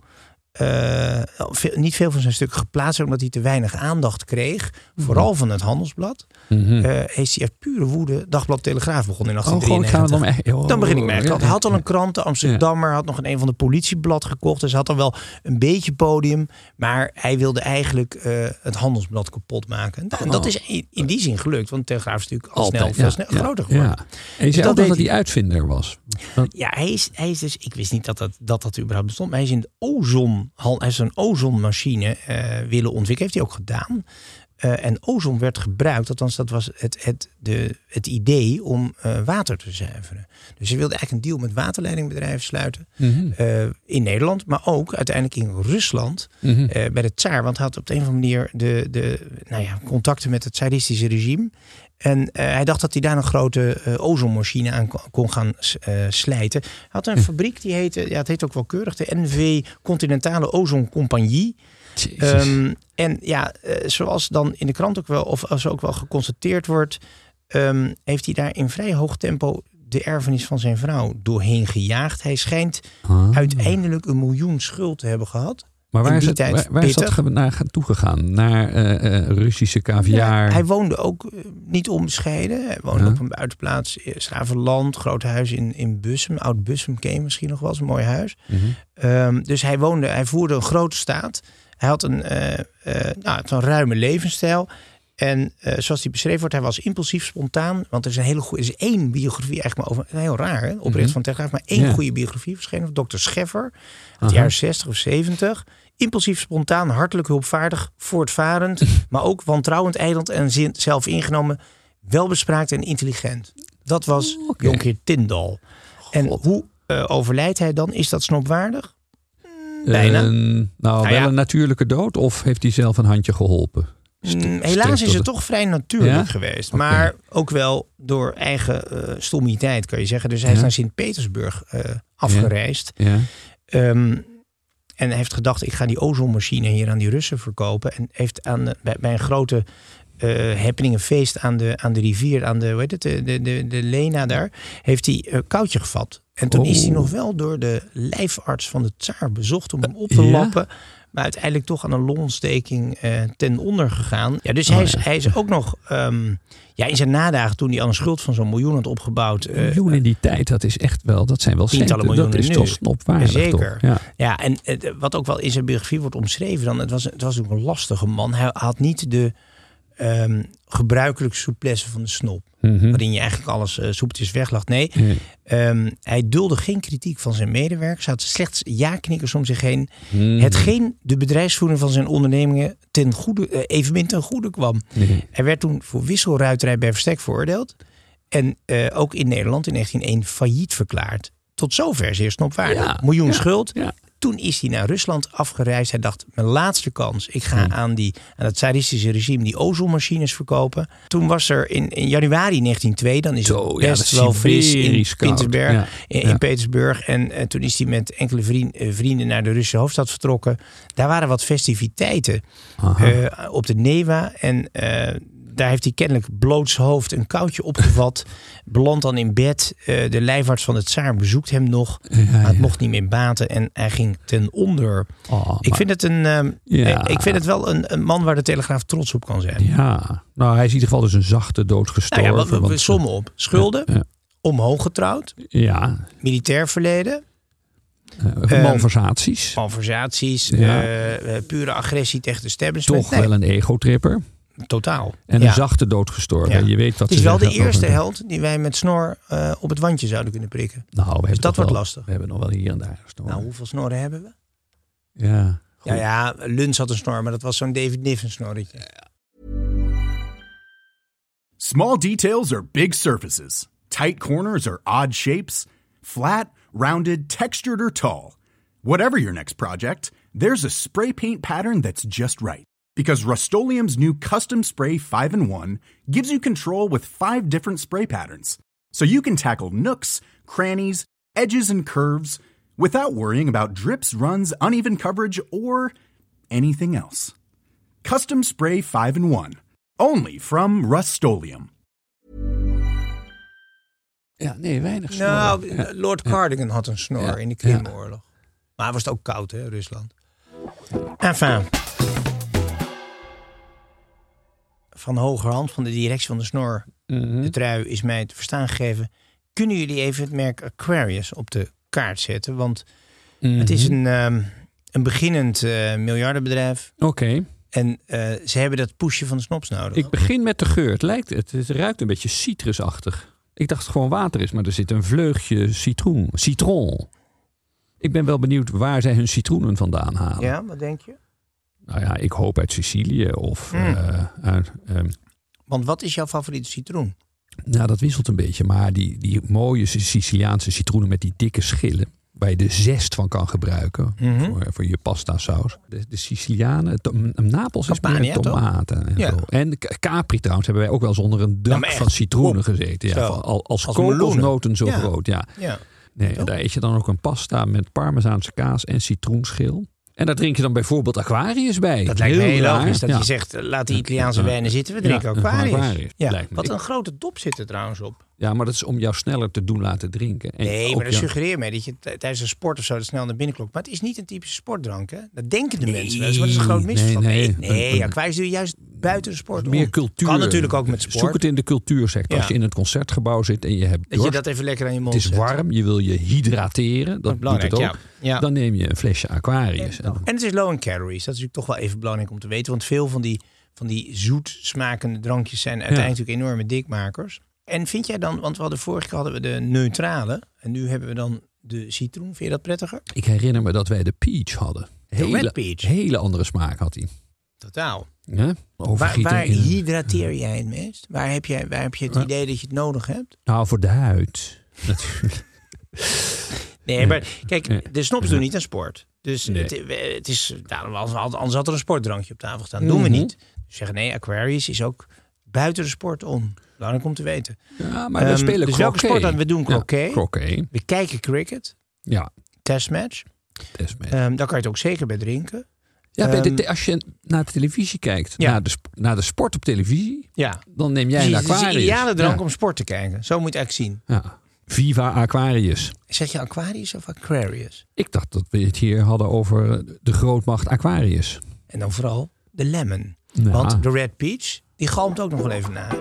Uh, veel, niet veel van zijn stukken geplaatst, omdat hij te weinig aandacht kreeg. Vooral van het Handelsblad. Mm-hmm. Uh, heeft hij uit pure woede Dagblad Telegraaf begonnen in achttien drieënnegentig. Oh, dan, oh, dan begin ik met. Ja, hij had al een krant, de Amsterdammer, ja. had nog een, een van de politieblad gekocht. Dus hij had al wel een beetje podium. Maar hij wilde eigenlijk uh, het Handelsblad kapot maken. En dat oh. is in, in die zin gelukt. Want de Telegraaf is natuurlijk al snel, veel ja, snel ja, groter geworden. Ja. En je zei ook dat hij die uitvinder was. Dat... Ja, hij is, hij is dus... Ik wist niet dat dat, dat, dat überhaupt bestond. Maar hij is in de ozon... Hij heeft een ozonmachine uh, willen ontwikkelen. Heeft hij ook gedaan. Uh, en ozon werd gebruikt. Althans, dat was het, het, de, het idee om uh, water te zuiveren. Dus hij wilde eigenlijk een deal met waterleidingbedrijven sluiten. Mm-hmm. Uh, in Nederland, maar ook uiteindelijk in Rusland. Mm-hmm. Uh, bij de tsaar. Want hij had op de een of andere manier de, de, nou ja, contacten met het tsaristische regime. En uh, hij dacht dat hij daar een grote uh, ozonmachine aan kon gaan uh, slijten. Hij had een hm. fabriek, die heette, ja, het heet ook wel keurig, de N V Continentale Ozon Compagnie. Um, en ja, uh, zoals dan in de krant ook wel, of als ook wel geconstateerd wordt, um, heeft hij daar in vrij hoog tempo de erfenis van zijn vrouw doorheen gejaagd. Hij schijnt ah. uiteindelijk een miljoen schuld te hebben gehad. Maar waar is, het, tijd waar, waar is dat ge- naar toegegaan? Naar uh, uh, Russische caviar? Ja, hij woonde ook uh, niet onbescheiden. Hij woonde ja. op een buitenplaats, Schravenland, groot huis in, in Bussum. Oud Bussum ken je misschien nog wel eens, een mooi huis. Mm-hmm. Um, dus hij woonde, hij voerde een grote staat. Hij had een, uh, uh, nou, een ruime levensstijl. En uh, zoals hij beschreven wordt, hij was impulsief, spontaan. Want er is een hele goede, er is één biografie eigenlijk maar over. Heel raar, hè? Opricht mm-hmm. van Telegraaf, maar één ja. goede biografie verschenen van dokter Scheffer uit de jaren zestig of zeventig. Impulsief, spontaan, hartelijk, hulpvaardig, voortvarend, maar ook wantrouwend, ijdel en zin, zelf ingenomen, welbespraakt en intelligent. Dat was okay. Jonkheer Tindal. En hoe uh, overlijdt hij dan? Is dat snopwaardig? Bijna. Uh, nou, nou, wel ja. een natuurlijke dood of heeft hij zelf een handje geholpen? St- Helaas is het toch vrij natuurlijk ja? geweest. Okay. Maar ook wel door eigen uh, stommiteit, kan je zeggen. Dus hij ja? is naar Sint-Petersburg uh, afgereisd. Ja? Ja. Um, en hij heeft gedacht, ik ga die ozonmachine hier aan die Russen verkopen. En heeft aan, bij, bij een grote uh, happening, een feest aan de, aan de rivier, aan de, hoe heet het, de, de, de, de Lena daar, heeft hij uh, koudje gevat. En toen oh. is hij nog wel door de lijfarts van de tsaar bezocht om hem op te ja? lappen. Maar uiteindelijk toch aan een longontsteking uh, ten onder gegaan. Ja, dus oh, hij, is, ja. hij is ook nog um, ja, in zijn nadagen, toen hij al een schuld van zo'n miljoen had opgebouwd. Uh, miljoen in die tijd, dat is echt wel, dat zijn wel tientallen centen. miljoenen. Dat is toch snopwaardig. Zeker. Toch? Ja. ja, en uh, wat ook wel in zijn biografie wordt omschreven dan, het was, het was ook een lastige man. Hij had niet de um, gebruikelijke souplesse van de snop. Mm-hmm. Waarin je eigenlijk alles uh, soepeltjes weglacht. Nee, mm. um, hij dulde geen kritiek van zijn medewerkers. Hij had slechts ja-knikkers om zich heen. Mm. Hetgeen de bedrijfsvoering van zijn ondernemingen ten goede, uh, evenmin ten goede kwam. Mm. Hij werd toen voor wisselruiterij bij verstek veroordeeld. En uh, ook in Nederland in negentien één failliet verklaard. Tot zover zeer snopwaardig. Ja, miljoen ja, schuld. Ja. Toen is hij naar Rusland afgereisd. Hij dacht, mijn laatste kans. Ik ga hmm. aan, die, aan het tsaristische regime die ozonmachines verkopen. Toen was er in, in januari negentien twee, dan is Zo, het best ja, wel fris in Petersburg. Ja. In, in ja. Petersburg. En, en toen is hij met enkele vriend, uh, vrienden naar de Russische hoofdstad vertrokken. Daar waren wat festiviteiten uh, op de Neva. En uh, daar heeft hij kennelijk blootshoofd een koudje opgevat. Belandt dan in bed. Uh, de lijfarts van het tsaar bezoekt hem nog. Ja, ja. Maar het mocht niet meer baten. En hij ging ten onder. Oh, ik, maar... vind het een, um, ja. ik vind het wel een, een man waar de Telegraaf trots op kan zijn. Ja, nou hij is in ieder geval dus een zachte dood gestorven. Nou ja, we, we, we sommen op. Schulden. Ja, ja. Omhoog getrouwd. Ja. Militair verleden. Uh, malversaties. Um, malversaties. Ja. Uh, uh, pure agressie tegen de establishment. Toch nee. wel een egotripper. Totaal. En ja. een zachte dood gestorven. Ja. Je weet wat het is wel de eerste over... held die wij met snor uh, op het wandje zouden kunnen prikken. Nou, we dus dat wordt wel, lastig. We hebben nog wel hier en daar snor. Nou, hoeveel snorren hebben we? Ja. Goed. Ja, ja, Luns had een snor, maar dat was zo'n David Niven snorretje. Small details are big surfaces. Tight corners are odd shapes. Flat, rounded, textured or tall. Whatever your next project, there's a spray paint pattern that's just right. Because Rust-Oleum's new Custom Spray five in one gives you control with five different spray patterns. So you can tackle nooks, crannies, edges, and curves without worrying about drips, runs, uneven coverage, or anything else. Custom Spray five in one. Only from Rust-Oleum. Ja, nee, weinig snor. Nou, ja. Lord Cardigan ja. had een snor ja. in de Krimoorlog. Ja. Maar was het ook koud, hè, Rusland. Enfin... Van hogerhand, van de directie van de snor, mm-hmm. de trui, is mij te verstaan gegeven. Kunnen jullie even het merk Aquarius op de kaart zetten? Want mm-hmm. het is een, um, een beginnend uh, miljardenbedrijf. Oké. Okay. En uh, ze hebben dat pushje van de snops nodig. Ik begin met de geur. Het lijkt, het, het ruikt een beetje citrusachtig. Ik dacht dat het gewoon water is, maar er zit een vleugje citroen. Citron. Ik ben wel benieuwd waar zij hun citroenen vandaan halen. Ja, wat denk je? Nou ja, ik hoop uit Sicilië of... Mm. Uh, uit, um, Want wat is jouw favoriete citroen? Nou, dat wisselt een beetje. Maar die, die mooie Siciliaanse citroenen met die dikke schillen... waar je de zest van kan gebruiken mm-hmm. voor, voor je pasta saus. De, de Sicilianen, to, Napels is meer tomaten en ja. zo. En Capri trouwens hebben wij ook wel zonder een dak ja, van citroenen oh. gezeten. Ja, van, al, als als kokosnoten zo ja. groot. Ja. Ja. Nee, en daar eet je dan ook een pasta met parmezaanse kaas en citroenschil. En daar drink je dan bijvoorbeeld Aquarius bij. Dat lijkt me heel raar. logisch dat ja. je zegt, laat die Italiaanse Ja. wijnen zitten. We drinken Ja, Aquarius. Aquarius, Ja. lijkt me. Wat Ik- een grote dop zit er trouwens op. Ja, maar dat is om jou sneller te doen laten drinken. En Nee, ook maar dat jou- suggereer mij dat je t- tijdens een sport of zo er snel naar binnen klopt. Maar het is niet een typische sportdrank, hè? Dat denken de mensen wel eens, maar dat is een groot misverstand. nee, Nee, nee. nee, Een- Aquarius doe je juist buiten de sport Meer om. cultuur. Kan natuurlijk ook met sport. Zoek het in de cultuursector. Ja. Als je in het concertgebouw zit en je hebt Dat je dorst, dat even lekker aan je mond het is zet. warm, je wil je hydrateren, dat doet belangrijk, het ook. ja. Ja. Dan neem je een flesje Aquarius. En- En het is low in calories. Dat is natuurlijk toch wel even belangrijk om te weten. Want veel van die, van die zoet smakende drankjes zijn uiteindelijk natuurlijk enorme dikmakers. En vind jij dan, want we hadden vorige keer hadden we de neutrale. En nu hebben we dan de citroen. Vind je dat prettiger? Ik herinner me dat wij de peach hadden. Hele, red peach. hele andere smaak had hij. Totaal. Ja? Waar, Overgieten waar in een- hydrateer jij het meest? Waar heb, jij, waar heb je het Ja. idee dat je het nodig hebt? Nou, voor de huid. Natuurlijk. Nee, maar kijk, Nee. de snops doen niet aan sport. Dus Nee. het, het is, nou, anders had er een sportdrankje op tafel gestaan. Doen we Mhm. niet. Dus zeggen nee, Aquarius is ook buiten de sport om. Belangrijk om te weten. Ja, maar we Ehm, spelen dus welke croquet. sport dan? We doen Ja, croquet. croquet. We kijken cricket. Ja, Testmatch. testmatch. Ehm daar kan je het ook zeker bij drinken. Ja, bij de Ehm, te- als je naar de televisie kijkt, Ja. naar, de, sp- naar de sport op televisie, Ja. dan neem jij Dus een het is de Aquarius. ideale drank ja. om sport te kijken. Zo moet je het eigenlijk zien. Ja. Viva Aquarius. Zeg je Aquarius of Aquarius? Ik dacht dat we het hier hadden over de grootmacht Aquarius. En dan vooral de lemon. Ja. Want de Red Peach, die galmt ook nog wel even na.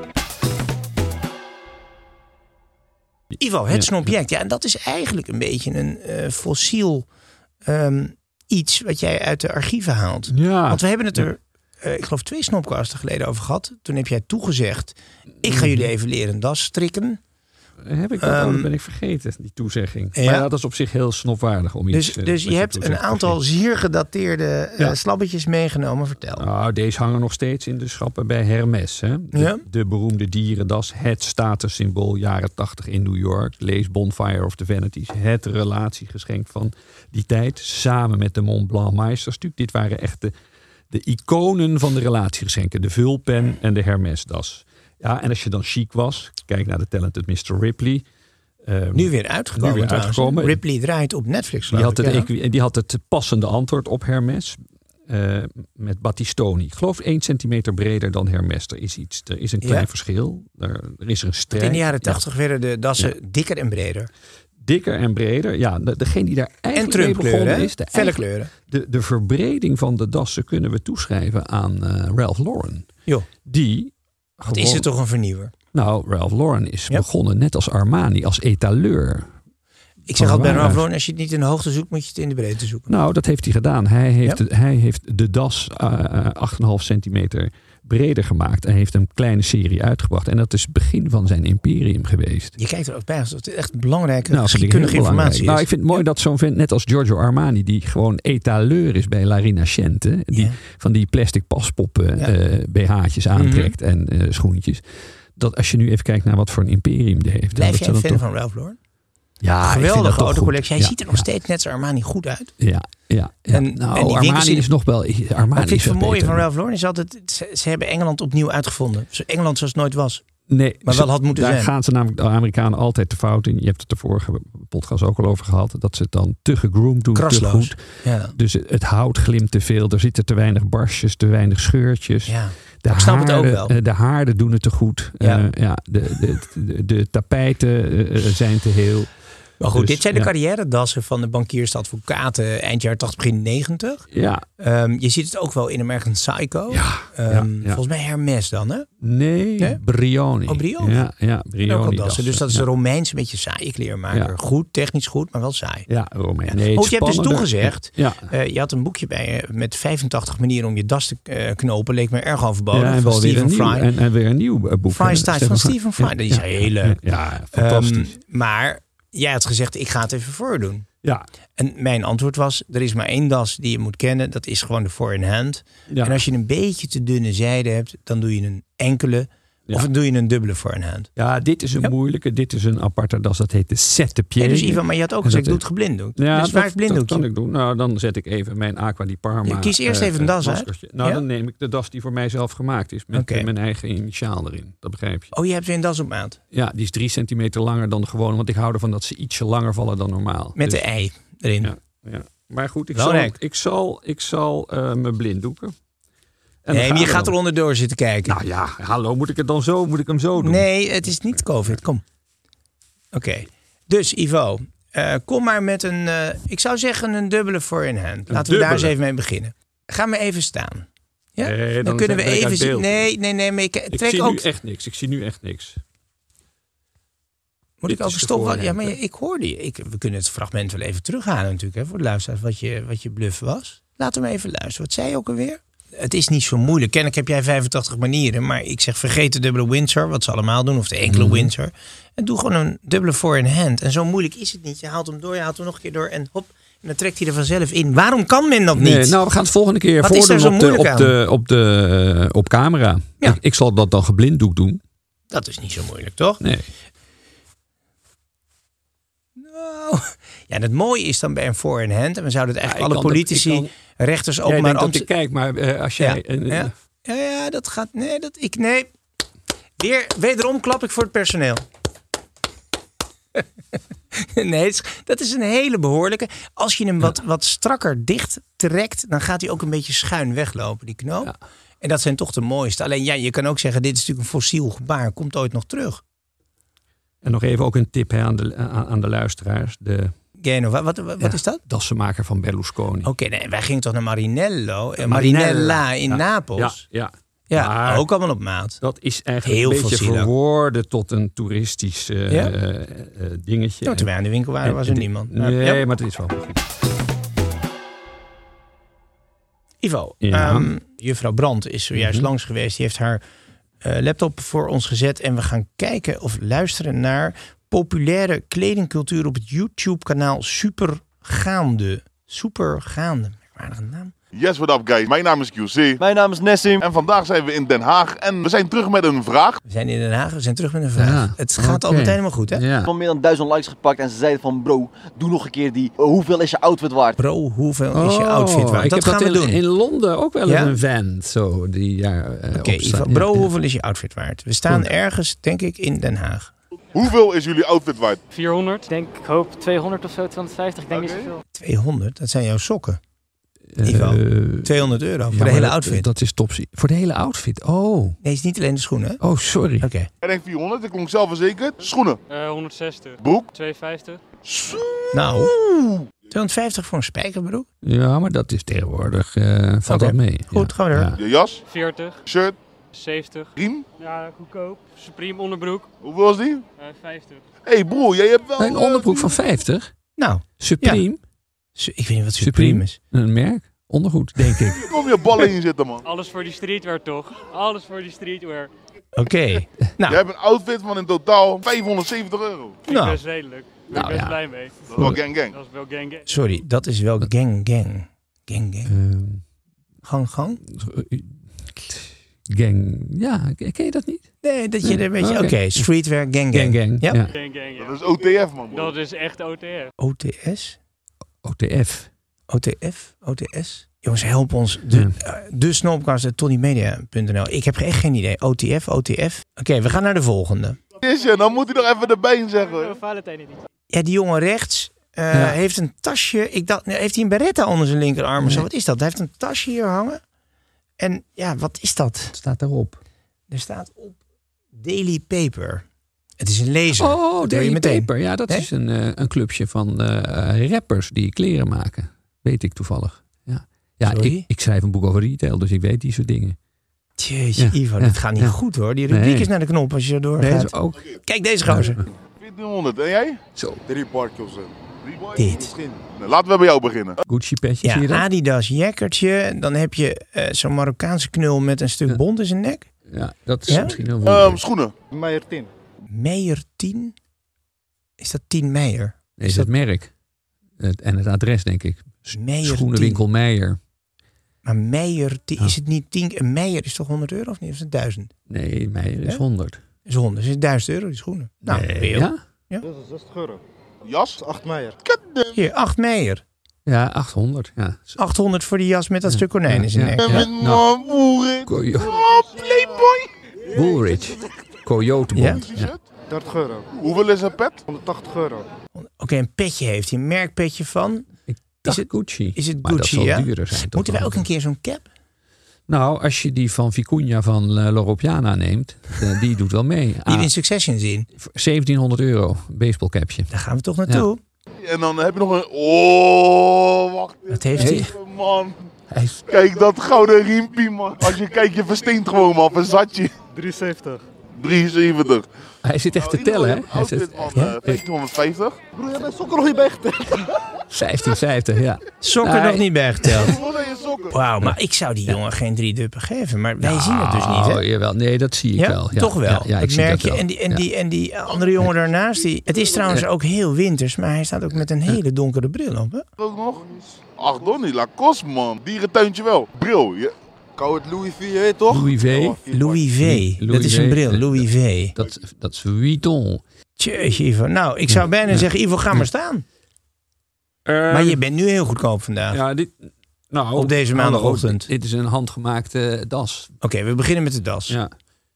Ivo, het Ja. snobject. Ja, en dat is eigenlijk een beetje een eh, fossiel ehm, iets wat jij uit de archieven haalt. Ja. Want we hebben het er, eh, ik geloof twee snopcasten geleden over gehad. Toen heb jij toegezegd, ik ga jullie even leren een das strikken. Heb ik dat? Ehm, oh, dat ben ik vergeten, die toezegging. ja. Maar ja, dat is op zich heel snopwaardig om Dus, iets... eh, dus wat je hebt een toezegt. aantal zeer gedateerde eh, Ja. slabbetjes meegenomen. Vertel. Nou, deze hangen nog steeds in de schappen bij Hermes. Hè? De, Ja. de beroemde dierendas. Het statussymbool jaren tachtig in New York. Lees Bonfire of the Vanities. Het relatiegeschenk van die tijd. Samen met de Mont Blanc Meisterstuk. Dit waren echt de, de iconen van de relatiegeschenken. De vulpen en de Hermes-das. Ja, en als je dan chic was. Kijk naar de Talented mister Ripley. Um, Nu weer uitgekomen. Nu weer trouwens. uitgekomen. Ripley draait op Netflix. Die geloof had, ik, het ja. equi- die had het passende antwoord op Hermes. Uh, met Battistoni. Ik geloof één centimeter breder dan Hermes. Er is iets. Er is een klein Ja. verschil. Er, er is er een strijd. In de jaren Ja. tachtig werden de dassen Ja. dikker en breder. Dikker en breder. Ja, de, degene die daar En eigenlijk mee Trump-kleuren, begonnen hè? is. De, Felle eigen- kleuren. de, de verbreding van de dassen kunnen we toeschrijven aan uh, Ralph Lauren. Jo, Die. wat gewoon- is het toch een vernieuwer? Nou, Ralph Lauren is Ja. begonnen net als Armani als etaleur. Ik zeg altijd bij waar. Ralph Lauren, als je het niet in de hoogte zoekt, moet je het in de breedte zoeken. Nou, dat heeft hij gedaan. Hij heeft, Ja? de, hij heeft de das uh, acht komma vijf centimeter breder gemaakt. En heeft een kleine serie uitgebracht. En dat is het begin van zijn imperium geweest. Je kijkt er ook bij alsof het echt belangrijke Nou, vind ik heel geschiedkundige belangrijk. informatie is. Nou, ik vind het mooi dat zo'n vent, net als Giorgio Armani, die gewoon etaleur is bij La Rinascente. Die Ja. van die plastic paspoppen Ja. uh, B H'tjes aantrekt en uh, schoentjes. Dat als je nu even kijkt naar wat voor een imperium die heeft. Blijf dat jij ze een dan fan toch- van Ralph Lauren? Ja, ik vind dat Geweldige toch autocollectie. goed. Hij Ja, ziet er nog ja. steeds net als Armani goed uit. Ja, ja, ja. En- nou, en die Armani winkels in- is nog wel. Armani Maar ik vind is het wel mooie beter. van Ralph Lauren is altijd, ze, ze hebben Engeland opnieuw uitgevonden. Zo Engeland zoals het nooit was. Nee, Maar ze- wel had moeten daar zijn. gaan ze namelijk de Amerikanen altijd te fout in. Je hebt het de vorige podcast ook al over gehad. Dat ze het dan te gegroomd doen, te Krasloos. goed. Ja. Dus het, het hout glimt te veel. Er zitten te weinig barstjes, te weinig scheurtjes. Ja. De Ik snap het ook haarden, wel. eh, De haarden doen het te goed. Ja. Eh, ja, de, de, de, de tapijten eh, zijn te heel. Maar goed, Dus, dit zijn de ja. carrière-dassen van de bankiers, de advocaten eind jaren tachtig, begin negentig. Ja, Um, je ziet het ook wel in American Psycho. Ja, Um, ja, ja. Volgens mij Hermes dan, hè? nee, Nee? Brioni. Oh, Brioni. Ja, ja En ook Brioni al dassen. dassen. Dus dat is ja. een Romeins, een beetje saaie kleermaker. Ja. Goed, technisch goed, maar wel saai. Ja, Romein. Ja. Nee, het Oh, je hebt dus spannender- toegezegd. Ja. Uh, je had een boekje bij je met vijfentachtig manieren om je das te uh, knopen. Leek me erg overbodig. Ja, en van wel weer Stephen een nieuw, Fry. en, en weer een nieuw eh, boek. Fry hè, Style van Stephen Fry. Die is heel leuk. Ja, fantastisch. Um, maar jij had gezegd, ik ga het even voordoen. ja, En mijn antwoord was, er is maar één das die je moet kennen. Dat is gewoon de four-in-hand. ja. En als je een beetje te dunne zijde hebt, dan doe je een enkele. Ja. Of dan doe je een dubbele four-in-hand. ja, dit is een Ja. moeilijke. Dit is een aparte das. Dat heet de sette pied. Hey, dus Ivan, maar je had ook En gezegd, dat- doe het geblinddoekt. Ja, dus dat, vijf dat blinddoekje. kan ik doen. Nou, dan zet ik even mijn Aqua di Parma. Ja, kies eerst eh, even een das uit. maskertje. Nou, Ja? dan neem ik de das die voor mij zelf gemaakt is. Met Oké. eh, mijn eigen initiaal erin. Dat begrijp je. Oh, je hebt weer een das op maat. Ja, die is drie centimeter langer dan de gewone. Want ik hou ervan dat ze ietsje langer vallen dan normaal. Met Dus- de ei erin. Ja, ja. Maar goed, ik zal, ik zal, ik zal uh, me blinddoeken. En nee, maar je gaat er onderdoor zitten kijken. Nou ja, hallo, moet ik het dan zo? Moet ik hem zo doen? Nee, het is niet COVID. Kom. Oké. Okay. Dus Ivo, uh, kom maar met een, uh, ik zou zeggen een dubbele four-in-hand. Laten we daar eens even mee beginnen. Ga maar even staan. Ja? Nee, dan, dan kunnen we even zien. Nee, nee, nee. Maar ik, ik trek zie ook... nu echt niks. Ik zie nu echt niks. Moet Dit ik over stoppen? Ja, maar je, ik hoorde je. Ik, we kunnen het fragment wel even terughalen natuurlijk. Hè, voor de luisteraars wat je, wat je bluff was. Laten we maar even luisteren. Wat zei je ook alweer? Het is niet zo moeilijk. Kennelijk heb jij vijfentachtig manieren. Maar ik zeg vergeet de dubbele Windsor. Wat ze allemaal doen. Of de enkele mm-hmm. Windsor. En doe gewoon een dubbele four-in-hand. En zo moeilijk is het niet. Je haalt hem door. Je haalt hem nog een keer door. En hop. En dan trekt hij er vanzelf in. Waarom kan men dat niet? Nee, nou, we gaan het volgende keer Wat voordoen op de, op, de, op, de, uh, op camera. Ja. Ik, ik zal dat dan geblinddoek doen. Dat is niet zo moeilijk, toch? Nee. Nou, ja, het mooie is dan bij een four-in-hand. En we zouden het eigenlijk ja, alle politici, de, kan, rechters ook maar... Ambt- kijk, maar uh, als jij... Ja, uh, ja. Ja, ja, dat gaat... Nee, dat ik... Nee. Weer, wederom klap ik voor het personeel. Nee, dat is een hele behoorlijke. Als je hem wat, wat strakker dicht trekt, dan gaat hij ook een beetje schuin weglopen, die knoop. Ja. En dat zijn toch de mooiste. Alleen ja, je kan ook zeggen, dit is natuurlijk een fossiel gebaar. Komt ooit nog terug. En nog even ook een tip hè, aan, de, aan, aan de luisteraars. De, Genova, wat, wat, ja, wat is dat? Dassenmaker van Berlusconi. Oké, okay, nee, wij gingen toch naar Marinello. En Marinella, Marinella in ja, Napels. Ja, ja. Ja, maar ook allemaal op maat. Dat is eigenlijk heel een beetje fossiel verworden tot een toeristisch uh, ja? uh, uh, dingetje. Ja, toen wij aan de winkel waren, en, was er die, niemand. Nee, ja. maar het is wel goed. Ivo, ja. um, juffrouw Brandt is zojuist mm-hmm. langs geweest. Die heeft haar uh, laptop voor ons gezet. En we gaan kijken of luisteren naar populaire kledingcultuur op het YouTube-kanaal Supergaande. Supergaande, merkwaardige naam. Yes, what up guys? Mijn naam is Q C. Mijn naam is Nessim. En vandaag zijn we in Den Haag en we zijn terug met een vraag. We zijn in Den Haag, we zijn terug met een vraag. Ja, het gaat okay. al meteen helemaal goed, hè? Ja. Ik heb al meer dan duizend likes gepakt en ze zeiden van bro, doe nog een keer die. Uh, hoeveel is je outfit waard? Bro, hoeveel oh, is je outfit waard? Ik dat heb gaan dat we in, doen. in Londen ook wel ja? een vent. Zo, die ja, uh, Oké, okay, Ivo, bro, ja, hoeveel ja. is je outfit waard? We staan goed. ergens, denk ik, in Den Haag. Hoeveel is jullie outfit waard? vierhonderd. Ik denk, ik hoop tweehonderd of zo, tweehonderdvijftig. Ik denk okay. niet zoveel. tweehonderd? Dat zijn jouw sokken. Ivo, uh, tweehonderd euro voor ja, de hele dat, outfit. Dat is top. Voor de hele outfit? Oh. Nee, het is niet alleen de schoenen. Oh, sorry. Oké. Okay. Ik denk vierhonderd, ik klonk zelfverzekerd. Schoenen? Uh, honderdzestig. Broek? tweehonderdvijftig. Nou, tweehonderdvijftig voor een spijkerbroek? Ja, maar dat is tegenwoordig, uh, valt okay. dat mee. Goed, ja. gaan we door. Ja. Je jas? veertig. Shirt? zeventig. Riem? Ja, goedkoop. Supreme onderbroek. Hoeveel was die? Uh, vijftig. Hé hey broer, jij hebt wel... Een uh, onderbroek van vijftig? Nou. Supreme? Ja. Ik weet niet wat Supreme, Supreme is. Een merk? Ondergoed, denk ik. Kom je ballen in zitten, man. Alles voor die streetwear, toch? Alles voor die streetwear. Oké. Okay. Nou. Je hebt een outfit van in totaal vijfhonderdzeventig euro. Ik nou. best redelijk. Ik ben nou, best ja. blij mee. Dat is wel gang gang. Dat is wel gang gang. Sorry, dat is wel gang gang. Gang gang. Um, gang gang? Gang. Ja, ken je dat niet? Nee, dat je er een beetje... Oké, okay. okay, streetwear gang gang. Gang gang. Ja. Ja. Gang gang, ja. Dat is O T F, man. Bro. Dat is echt O T F. O T S? O T F. O T F? O T S? Jongens, help ons. De, ja. uh, de snopcast at tonymedia punt n l. Ik heb echt geen idee. O T F, O T F. Oké, okay, we gaan naar de volgende. Is je, dan moet hij nog even erbij zeggen. Ja, die jongen rechts uh, ja. heeft een tasje. Ik dacht, heeft hij een beretta onder zijn linkerarm? Nee. Zo, wat is dat? Hij heeft een tasje hier hangen. En ja, wat is dat? Wat staat daarop? Er staat op Daily Paper. Het is een lezer. Oh, Daily Paper. Ja, dat nee? is een, uh, een clubje van uh, rappers die kleren maken. Weet ik toevallig. Ja, ja ik, ik schrijf een boek over retail, dus ik weet die soort dingen. Jeetje, ja, Ivo, ja, dit gaat niet ja. goed hoor. Die rubriek nee. is naar de knop als je zo doorgaat. Nee, ook... Kijk, deze gozer. veertienhonderd, en jij? Zo. Drie parkjes. Dit. Laten we bij jou beginnen. Gucci petje, ja, zie je dat? Adidas jackertje. Dan heb je uh, zo'n Marokkaanse knul met een stuk ja. bont in zijn nek. Ja, dat is ja? misschien een um, schoenen. Meijer tien. Meijer tien? Is dat tien Meijer? Nee, is dat het merk. Het, en het adres, denk ik. Meijer Schoenenwinkel tien. Meijer. Maar Meijer tien, oh. is het niet tien? Een Meijer is toch honderd euro of niet? Of is het duizend? Nee, Meijer is honderd. Is honderd. Is het duizend euro die schoenen? Nou, nee, ja? Ja? Dat is zestig euro. Jas? acht Meijer. Hier, acht Meijer. Ja, achthonderd. Ja. achthonderd voor die jas met dat ja. stuk konijn ja. in zijn ja. nek. Ja. Ja. Nou. Coyo- oh, Playboy. Woolrich. Coyotebond. Ja? Ja. dertig euro. Hoeveel is een pet? honderdtachtig euro. Oké, okay, een petje heeft hij. Een merkpetje van? Ik Is het Gucci? Is het maar Gucci, dat zal ja? duurder zijn. Moeten wij ook een keer zo'n cap? Nou, als je die van Vicuña van uh, Loro Piana neemt, uh, die doet wel mee. Die we in Succession zien. zeventienhonderd euro, baseballcapje. Daar gaan we toch naartoe. Ja. En dan heb je nog een... Oh, wacht. Wat heeft hij? Man. Is... Kijk dat gouden riempie, man. Als je kijkt, je verstinkt gewoon, man. Verzat je. drieënzeventig. drieënzeventig. Hij zit echt te tellen, hè? Hij zit van uh, vijftienhonderdvijftig. Broer, jij bent sokken nog niet bijgeteld. vijftien vijftig, ja. Sokken nee. nog niet bijgeteld. sokken? Wauw, maar ik zou die jongen geen drie duppen geven. Maar wij nou, zien het dus niet, hè? Jawel. Nee, dat zie ik ja? wel. Ja, toch wel. Ja, ja, dat ik merk dat je. wel. En die, en, ja. die, en die andere jongen daarnaast, die, het is trouwens ook heel winters, maar hij staat ook met een hele donkere bril op, hè? Ook nog? Ach, Donnie, Lacoste, man. Dierentuintje wel. Bril, ja. Kou het Louis V, je weet toch? Louis V. Oh, Louis V. Louis dat is een bril, Louis V. Dat, dat is Vuitton. Tjeusje, Ivo. Nou, ik zou bijna ja. zeggen, Ivo, ga maar staan. Um, maar je bent nu heel goedkoop vandaag. Ja, dit... Nou, op deze maandagochtend. Dit is een handgemaakte das. Oké, okay, we beginnen met de das. Ja.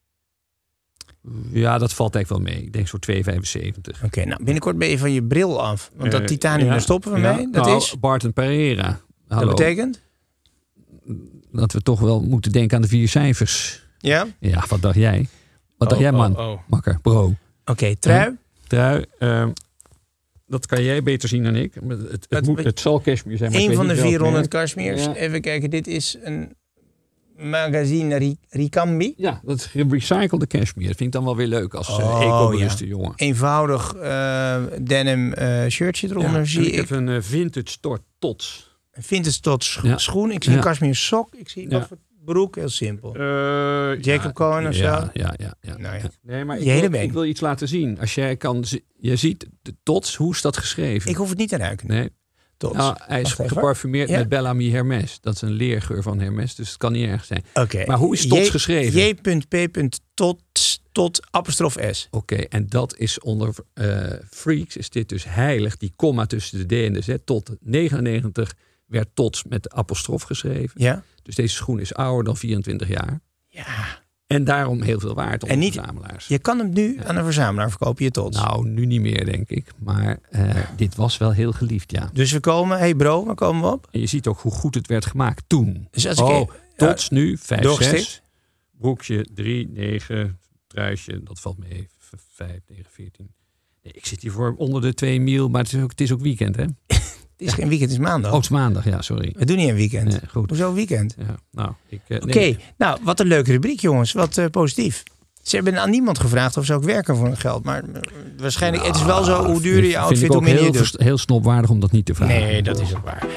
Ja, dat valt eigenlijk wel mee. Ik denk zo twee vijfenzeventig. Oké, okay, nou binnenkort ben je van je bril af. Want dat uh, titanium, ja, daar stoppen we ja, mee. Dat nou, is... Barton Pereira. Hallo. Dat betekent? Dat we toch wel moeten denken aan de vier cijfers. Ja? Ja, wat dacht jij? Wat oh, dacht jij, man? Oh, oh. Makker, bro. Oké, okay, trui? Ja, trui. Uh, dat kan jij beter zien dan ik. Het, het, het, moet, het zal cashmere zijn. Maar Eén van de vierhonderd cashmeres. Ja. Even kijken, dit is een magazine Ricambi. Ja, dat is gerecyclede cashmere. Dat vind ik dan wel weer leuk als oh, eco-bewuste ja. jongen. Eenvoudig uh, denim uh, shirtje eronder ja, zie ik. Ik heb een uh, vintage tot tots. Een vintage tots scho- ja. schoen. Ik zie ja. een cashmere sok. Ik zie ja. wat voor broek. Heel simpel. Uh, Jacob ja, Cohen of ja, zo. Ja, ja, ja. Nou, ja. Nee, maar je ik hele wil, ik wil iets laten zien. Als jij kan, je ziet de tots, hoe is dat geschreven? Ik hoef het niet te ruiken. Nee. Tots. Nou, hij is Wacht geparfumeerd ja? met Bellamy Hermes. Dat is een leergeur van Hermes, dus het kan niet erg zijn. Okay. Maar hoe is tots J- geschreven? J P Tots tot apostrof S. Oké, okay, en dat is onder uh, Freaks is dit dus heilig. Die komma tussen de D en de Z. Tot negenennegentig werd tots met de apostrof geschreven. Ja. Dus deze schoen is ouder dan vierentwintig jaar. Ja. En daarom heel veel waard onder en niet, verzamelaars. Je kan hem nu ja. aan een verzamelaar verkopen, je tots. Nou, nu niet meer, denk ik. Maar uh, dit was wel heel geliefd, ja. Dus we komen, hey bro, waar komen we op? En je ziet ook hoe goed het werd gemaakt toen. Dus als ik oh, tots uh, nu, vijf, zes. Broekje, drie, negen. Truisje, dat valt mee. vijf, negen, veertien. Nee, ik zit hier voor onder de twee mil, maar het is ook, het is ook weekend, hè? Het is ja. geen weekend, het is maandag. Oh, het is maandag, ja, sorry. We doen niet een weekend. Nee, goed. Hoezo weekend? Ja, nou, ik... Uh, Oké, okay. nou, wat een leuke rubriek, jongens. Wat uh, positief. Ze hebben aan niemand gevraagd of ze ook werken voor hun geld. Maar uh, waarschijnlijk, nou, het is wel zo, hoe duurder je outfit, hoe minder je doet. Heel, heel snopwaardig om dat niet te vragen. Nee, dat is ook waar.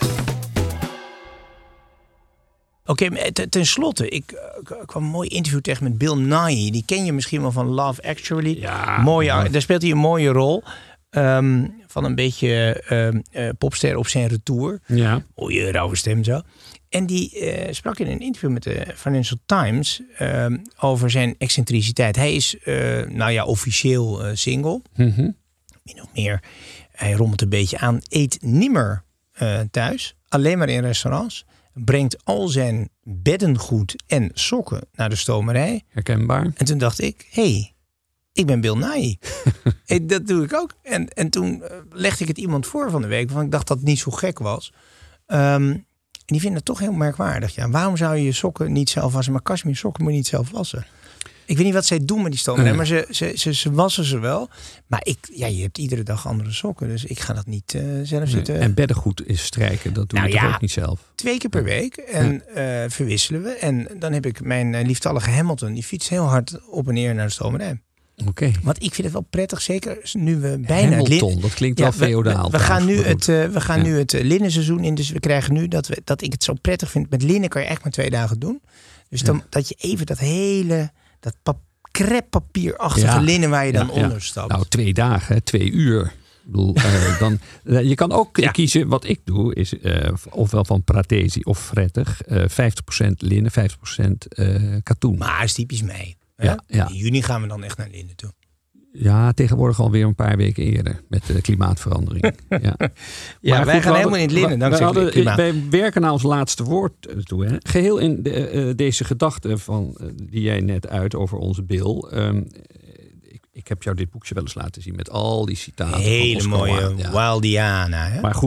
Oké, okay, ten, ten slotte, ik, ik kwam een mooi interview tegen met Bill Nighy. Die ken je misschien wel van Love Actually. Ja. Mooie, daar speelt hij een mooie rol. Um, van een beetje um, uh, popster op zijn retour. Ja. Mooie rauwe stem zo. En die uh, sprak in een interview met de Financial Times um, over zijn excentriciteit. Hij is, uh, nou ja, officieel uh, single. Mm-hmm. Min of meer. Hij rommelt een beetje aan. Eet nimmer uh, thuis. Alleen maar in restaurants. Brengt al zijn beddengoed en sokken naar de stomerij. Herkenbaar. En toen dacht ik, hé, hey, ik ben Bill Nighy. Hey, dat doe ik ook. En, en toen uh, legde ik het iemand voor van de week, want ik dacht dat het niet zo gek was. Um, en die vinden het toch heel merkwaardig. Ja, waarom zou je je sokken niet zelf wassen? Maar cashmere sokken moet je niet zelf wassen. Ik weet niet wat zij doen met die stomerij, nee. maar ze, ze, ze, ze wassen ze wel. Maar ik, ja, je hebt iedere dag andere sokken, dus ik ga dat niet uh, zelf nee. zitten. En beddengoed is strijken, dat doe nou, je toch ja, ook niet zelf? Twee keer per week en ja. uh, verwisselen we. En dan heb ik mijn uh, lieftallige Hamilton, die fietst heel hard op en neer naar de stomerij. Oké. Okay. Want ik vind het wel prettig, zeker nu we bijna... Hamilton, het lin... dat klinkt ja, wel feodaal. We, we, we gaan nu het, uh, we gaan ja. nu het uh, linnenseizoen in, dus we krijgen nu dat, we, dat ik het zo prettig vind. Met linnen kan je echt maar twee dagen doen. Dus dan, ja. dat je even dat hele... dat pap, kreppapierachtige ja. linnen waar je dan ja, onder stapt. Ja. Nou, twee dagen, twee uur. Ik bedoel, uh, dan, uh, je kan ook ja. kiezen, wat ik doe, is uh, ofwel van Pratesi of Frettig. Uh, vijftig procent linnen, vijftig procent uh, katoen. Maar is typisch mei. Ja, ja. In juni gaan we dan echt naar linnen toe. Ja, tegenwoordig alweer een paar weken eerder met de klimaatverandering. Ja, ja maar wij goed, gaan helemaal hadden, in het linnen dankzij hadden, het klimaat. Wij werken naar ons laatste woord toe. Hè. Geheel in de, uh, deze gedachte van, uh, die jij net uit over onze Bill. Um, ik, ik heb jou dit boekje wel eens laten zien met al die citaten. Hele mooie ja. Wildiana. Hè? Maar goed,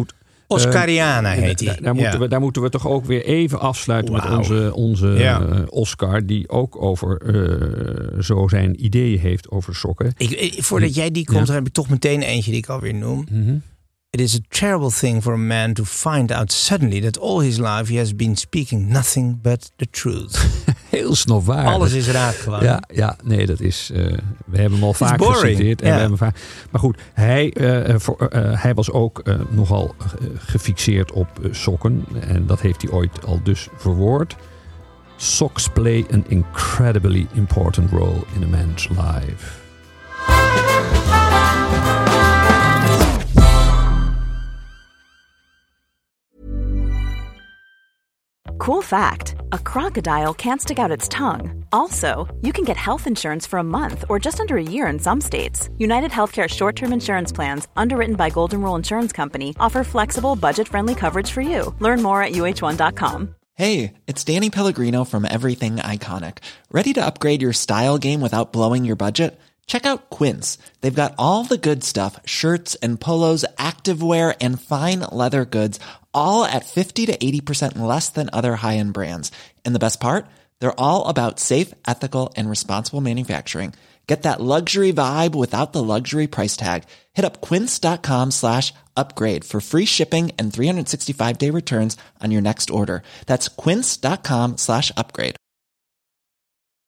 Oscariana uh, heet hij. Daar, daar, moeten ja. we, daar moeten we toch ook weer even afsluiten wow. met onze, onze ja. uh, Oscar, die ook over uh, zo zijn ideeën heeft over sokken. Ik, ik, voordat jij die komt, ja. heb ik toch meteen eentje die ik alweer noem. Mm-hmm. It is a terrible thing for a man to find out suddenly that all his life he has been speaking nothing but the truth. Heel snopwaardig. Alles is raak gewoon. Ja, ja, nee, dat is. Uh, we hebben hem al vaak geciteerd. En ja. we hebben vaak, maar goed, hij, uh, voor, uh, hij was ook uh, nogal uh, gefixeerd op uh, sokken. En dat heeft hij ooit al dus verwoord. Socks play an incredibly important role in a man's life. Cool fact, a crocodile can't stick out its tongue. Also, you can get health insurance for a month or just under a year in some states. United Healthcare short-term insurance plans, underwritten by Golden Rule Insurance Company, offer flexible, budget-friendly coverage for you. Learn more at U H one dot com. Hey, it's Danny Pellegrino from Everything Iconic. Ready to upgrade your style game without blowing your budget? Check out Quince. They've got all the good stuff, shirts and polos, activewear, and fine leather goods, all at fifty to eighty percent less than other high-end brands. And the best part? They're all about safe, ethical, and responsible manufacturing. Get that luxury vibe without the luxury price tag. Hit up quince.com slash upgrade for free shipping and three sixty-five day returns on your next order. That's quince.com slash upgrade.